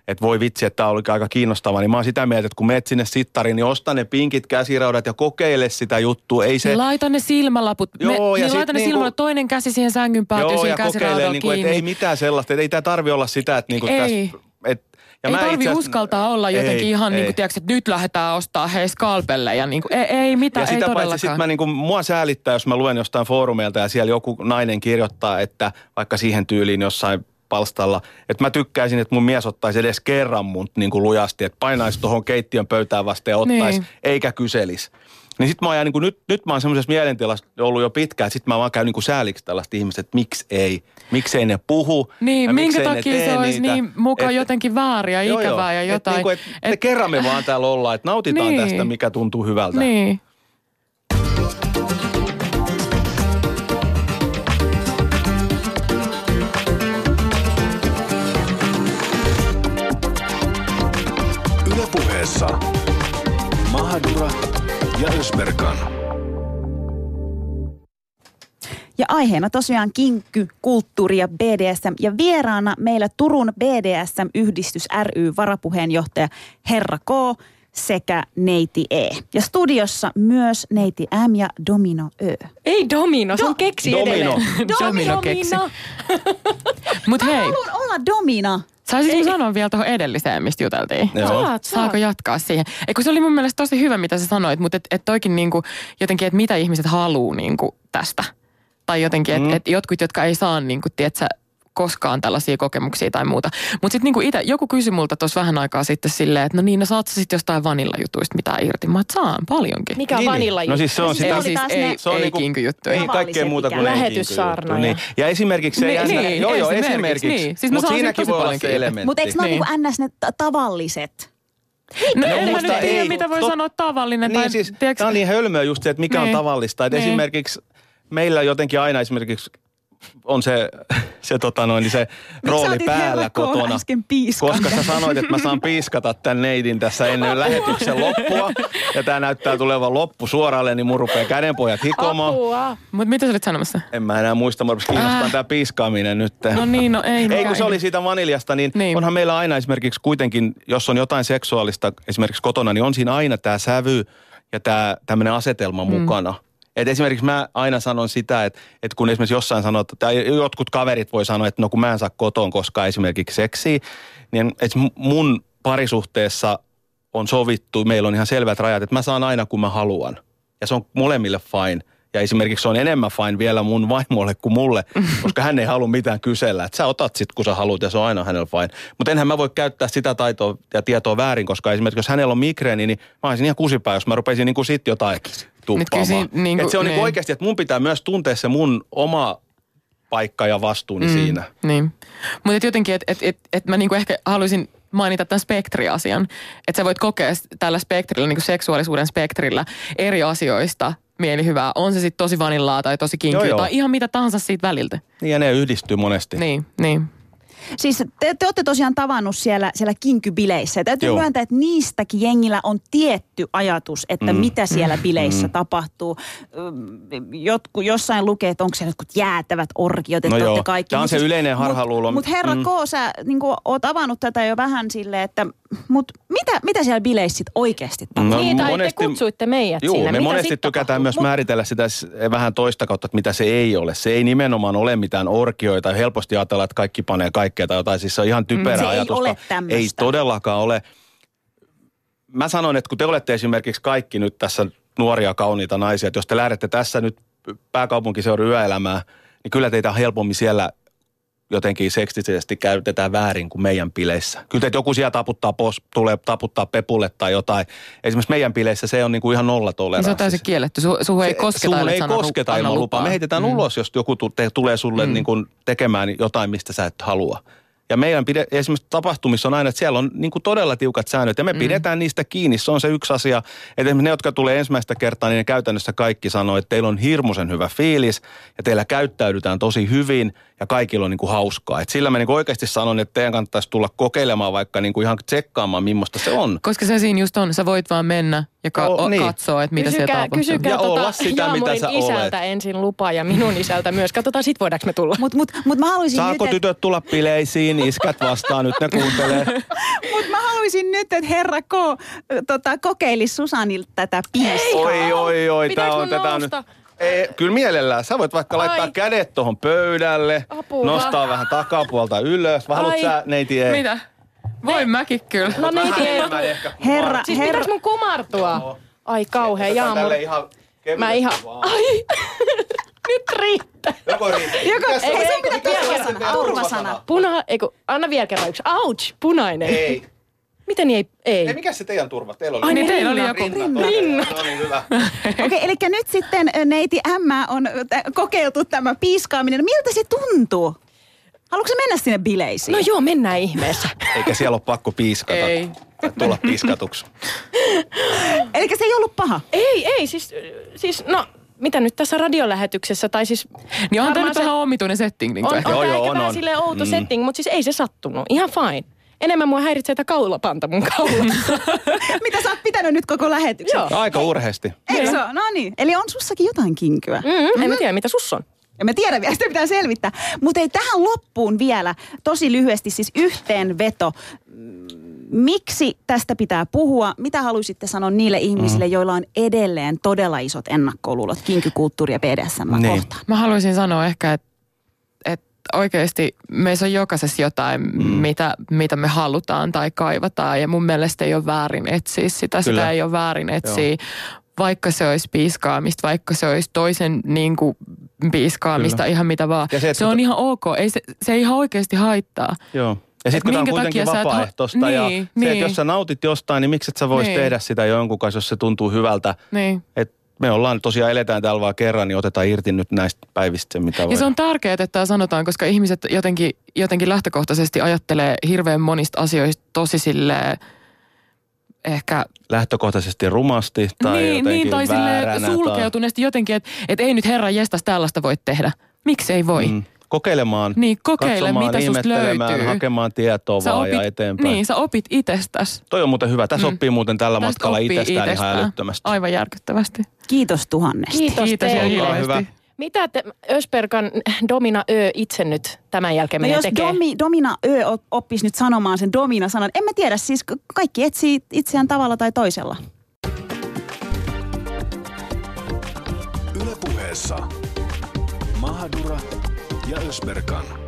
että voi vitsi, että tämä oli aika kiinnostavaa, niin mä oon sitä mieltä, että kun menet sinne sittariin, niin osta ne pinkit käsiraudat ja kokeile sitä juttua. Ei se... Laita ne silmälaput. Joo, Me, ja niin laita ne niinku... silmälaput, toinen käsi siihen sängyn päätyy siihen käsiraudalla niinku, kiinni. että ei mitään sellaista, että ei tämä tarvi olla sitä, että niinku ei. tässä... Et, ja ei mä tarvi asiassa... uskaltaa olla jotenkin ei, ihan ei. niin kuin, tiedätkö, että nyt lähdetään ostaa hei skalpelle ja niin kuin, ei, ei mitään, ja ei sitä todellakaan. paitsi sit mä niinku, mua säälittää, jos mä luen jostain foorumeilta ja siellä joku nainen kirjoittaa, että vaikka siihen tyyliin jossain palstalla, että mä tykkäisin, että mun mies ottaisi edes kerran mun niin kuin lujasti, että painaisi tuohon keittiön pöytään vasta ja ottaisi, niin. eikä kyselisi. Niin sit mä oon, niin kuin, nyt, nyt mä oon semmoisessa mielentilassa ollut jo pitkään, että sit mä vaan käyn niin kuin sääliksi tällaista ihmistä, että miksi ei, miksei ne puhu. Niin, minkä takia se olisi niitä. niin mukaan et, jotenkin väärin ja joo, ikävää joo, ja jotain. Et, niin kuin, et, et kerran me vaan täällä ollaan, että nautitaan niin. tästä, mikä tuntuu hyvältä. Niin. Yle Puheessa Mahadura ja Ösberkan. Ja aiheena tosiaan kinkky, kulttuuri ja B D S M. Ja vieraana meillä Turun B D S M-yhdistys ry varapuheenjohtaja Herra K sekä Neiti E. Ja studiossa myös Neiti M ja Domino Ö. Ei Domino, se on keksi Domino. edelleen. Domino keksi. Mut Mä hei, haluan olla Domina. saisinko sanoa vielä tuohon edelliseen, mistä juteltiin? Joo. Saat, Saako saat. jatkaa siihen? Eikö se oli mun mielestä tosi hyvä, mitä sä sanoit, mutta et, et toikin niinku, jotenkin, että mitä ihmiset haluu niinku tästä. Tai jotenkin, että Mm. et jotkut, jotka ei saa niinku, tietsä, koskaan tällaisia kokemuksia tai muuta. Mutta sitten niinku itse, joku kysyi multa tuossa vähän aikaa sitten silleen, että no niin, no saat sä sitten jostain vanillajutuista mitään irti? Mä oon, saan paljonkin. Mikä on Niin, vanilla no siis se on Siis sitä... oli siis taas ei, ne- Se on ei niinku- kinkyjuttuja. Ei kaikkea muuta kuin ikään. Lähetyssaarna niin. Ja esimerkiksi se... Niin, jännä- niin, joo, joo, esimerkiksi, esimerkiksi. niin. Siis mä Mutta saan siinäkin siitä tosi voi olla paljon se kiinni. elementti. Mutta eikö ne Niin. ole niin ns. Ne t- tavalliset? No, No, en mä musta nyt tiedä, ei. mitä voi Tot- sanoa tavallinen. Niin tai, siis, tiedätkö- tämä on niin hölmöä just se, että mikä Niin. on tavallista. Että Niin. esimerkiksi meillä jotenkin aina esimerkiksi on se, se, tota noin, niin se rooli päällä kotona. Koska sä sanoit, että mä saan piiskata tämän neidin tässä ennen lähetyksen loppua. Ja tää näyttää tulevan loppu suoralle, niin mun rupeaa kädenpojat hikomaan. Apua. Mutta mitä sä olit sanomassa? En mä enää muista, mä rupesi kiinnostaa Äh. tää piiskaaminen nyt. No niin, no ei. Ei kun mikään. se oli siitä vaniljasta, niin, Niin. onhan meillä aina esimerkiksi kuitenkin, jos on jotain seksuaalista esimerkiksi kotona, niin on siinä aina tämä sävy ja tämä tämmöinen asetelma mm. mukana. Et esimerkiksi mä aina sanon sitä, että, että kun esimerkiksi jossain sanoo, tai jotkut kaverit voi sanoa, että no kun mä en saa kotoon koskaan esimerkiksi seksiä, niin että mun parisuhteessa on sovittu, meillä on ihan selvät rajat, että mä saan aina kun mä haluan. Ja se on molemmille fine. Ja esimerkiksi se on enemmän fine vielä mun vaimolle kuin mulle, koska hän ei halua mitään kysellä. Että sä otat sit, kun sä haluat, ja se on aina hänellä fine. Mutta enhän mä voi käyttää sitä taitoa ja tietoa väärin, koska esimerkiksi jos hänellä on migreeni, niin mä olisin ihan kusipää, jos mä rupeisin niin kuin sit jotain tuppaamaan. siinä niinku- Että se on niin niin. oikeasti, että mun pitää myös tuntea se mun oma paikka ja vastuuni mm. siinä. Niin. Mutta jotenkin, että et, et, et mä niinku ehkä haluaisin mainita tämän spektriasian. Että sä voit kokea tällä spektrillä, niinku seksuaalisuuden spektrillä eri asioista mielihyvää. On se sitten tosi vanillaa tai tosi kinkyä tai ihan mitä tahansa siitä väliltä. Niin ja ne yhdistyy monesti. Niin, niin. Siis te, te olette tosiaan tavannut siellä, siellä kinkybileissä. Ja täytyy Joo. myöntää, että niistäkin jengillä on tietty ajatus, että mm. mitä siellä bileissä mm. tapahtuu. Jotku, jossain lukee, että onko siellä jotkut jäätävät orkiot, että No olette joo, kaikki. tämä on Mut se siis- yleinen harhaluulo. Mutta mut herra Mm. K, sä niin oot avannut tätä jo vähän silleen, että mut mitä, mitä siellä bileissä sit oikeasti tapahtuu? No, Niin, tai monesti- te kutsuitte meidät Joo, sinne. me Mitä monesti sit tykätään tapahtuu? myös määritellä sitä s- vähän toista kautta, että mitä se ei ole. Se ei nimenomaan ole mitään orkioita. Helposti ajatellaan, että kaikki panee kaikkea tai jotain. Siis se on ihan typerä Se ei ajatus. ole tämmöistä. Ei todellakaan ole. Mä sanon, että kun te olette esimerkiksi kaikki nyt tässä nuoria kauniita naisia, että jos te lähdette tässä nyt pääkaupunkiseudun yöelämää, niin kyllä teitä on helpommin siellä jotenkin seksisesti käytetään väärin kuin meidän bileissä. Kyllä teitä joku siellä taputtaa, pos, tulee taputtaa pepulle tai jotain. Esimerkiksi meidän bileissä se on niin kuin ihan nollatoleranssi. Niin se on täysin kielletty. Su, suhun ei kosketa, Suhun ellei ei sano kosketa anna ilman lupaa. Me heitetään Mm. ulos, jos joku tu- te, tulee sulle mm. niin kuin tekemään jotain, mistä sä et halua. Ja meidän pide, esimerkiksi tapahtumissa on aina, että siellä on niin kuin todella tiukat säännöt ja me mm. pidetään niistä kiinni. Se on se yksi asia. Että esimerkiksi ne, jotka tulee ensimmäistä kertaa, niin ne käytännössä kaikki sanoo, että teillä on hirmuisen hyvä fiilis ja teillä käyttäydytään tosi hyvin ja kaikilla on niin kuin hauskaa. Et sillä mä niin kuin oikeasti sanon, että teidän kannattaisi tulla kokeilemaan vaikka niin kuin ihan tsekkaamaan, millaista se on. Koska se siinä just on, sä voit vaan mennä ja ka- Oh, o, niin. katsoa, että mitä Kysykää, siellä tapahtuu. kysykää Ja tota olla sitä, mitä Jaamorin sä isältä ensin lupa ja minun isältä myös. Katsotaan sit voidaanko me tulla. Mutta mut, mut mä haluaisin Saako nyt, et- tytöt tulla bileisiin? niin, iskat vastaan, nyt ne kuuntelee. Mutta mä haluaisin nyt, että herra K. Tota, kokeilisi Susanilta tätä piiskaa. Oi, oi, oi, tää Pitääkö on mun tätä nyt. nousta? Ei, kyllä mielellään. Sä voit vaikka Ai. laittaa kädet tuohon pöydälle, Apua. nostaa vähän takapuolta ylös. Vai haluat Ai. sä, neiti ei? Mitä? Voin mäkin kyllä. No Vähän neiti ei. enemmän ehkä. Herra, Siis herra. pitääks mun kumartua? Ai kauhea Otetaan jaamur. tälle ihan kevyesti Mä ihan... vaan. Ai. Nyt riittää. Joko riittää. Joko, Mikä se ei, on? se on Mikä kyllä se on? turvasana. Mikä on Turvasana. Puna... Eiku, anna vielä kerran yksi. Ouch, punainen. Ei. Miten ei? Ei. Ei, mikä se teidän turva? Teillä oli Ai Niin teillä oli rinnat. joku. rinnat. Rinnat. No niin, hyvä. Okei, eli nyt sitten ö, neiti Ämmä on ö, kokeiltu tämä piiskaaminen. No, miltä se tuntuu? Haluatko sä mennä sinne bileisiin? No joo, mennään ihmeessä. Eikä siellä ole pakko piiskata. Ei. Tai tulla piskatuksi. Eli se ei ollut paha. Ei, ei, siis, siis no, mitä nyt tässä radiolähetyksessä, tai siis... Niin on tämä varmaan nyt se- vähän omituinen setting. Niin On, on ehkä. Joo, tää joo, ehkä on, vähän on. silleen outo Mm. setting, mutta siis ei se sattunut. Ihan fine. Enemmän mua häiritsee tämä kaulapanta mun kaulassa. Mitä sä oot pitänyt nyt koko lähetyksen? Joo. Aika urheasti. Eikö se ole? No niin. Eli on sussakin jotain kinkyä. Mm, en mä tiedä, mitä sus on. Ja mä tiedän vielä, sitä pitää selvittää. Mutta ei tähän loppuun vielä tosi lyhyesti siis yhteenveto. Mm, Miksi tästä pitää puhua? Mitä haluaisitte sanoa niille ihmisille, joilla on edelleen todella isot ennakkoluulot kinkykulttuuri ja B D S M Niin. kohtaan? Mä haluaisin sanoa ehkä, että et oikeasti meissä on jokaisessa jotain, mm. mitä, mitä me halutaan tai kaivataan. Ja mun mielestä ei ole väärin etsiä sitä. Kyllä. Sitä ei ole väärin etsiä. Joo. Vaikka se olisi piiskaamista, vaikka se olisi toisen niin kuin, piiskaamista, Kyllä. ihan mitä vaan. Ja se, Se, että se kun- on ihan ok. Ei se, se ei ihan oikeasti haittaa. Joo. Ja sitten kun tämä on minkä kuitenkin takia sä et ha- vapaaehtoista ja Niin, se, että niin. jos sä nautit jostain, niin miksi et sä vois Niin. tehdä sitä jonkun kanssa, jos se tuntuu hyvältä. Niin. Et me ollaan tosiaan, eletään täällä vaan kerran, niin otetaan irti nyt näistä päivistä se, mitä voi. Ja se on tärkeää, että tämä sanotaan, koska ihmiset jotenkin, jotenkin lähtökohtaisesti ajattelee hirveän monista asioista tosi silleen ehkä... Lähtökohtaisesti rumasti tai niin, jotenkin niin, tai vääränä. silleen sulkeutuneesti jotenkin, että et ei nyt herran jestas tällaista voi tehdä. Miksi ei voi? Mm. Kokeilemaan, Niin, kokeile, katsomaan, mitä susta ihmettelemään, löytyy. hakemaan tietoa Sä vaan opit, ja eteenpäin. Niin, sä opit itsestäsi. Toi on muuten hyvä. Tässä Mm. oppii muuten tällä Tästä matkalla oppii itsestään, itsestään. ihan älyttömästi. Aivan järkyttävästi. Kiitos tuhannesti. Kiitos, Kiitos ja teille. Olkaa hirveästi. hyvä. Mitä te, Ösperkan Domina Ö itse nyt tämän jälkeen No menee jos tekee? Domi, Domina Ö op- oppisi nyt sanomaan sen Domina-sanan, en mä tiedä, siis kaikki etsii itseään tavalla tai toisella. Yle Puheessa Mahadura ja Ösberkan.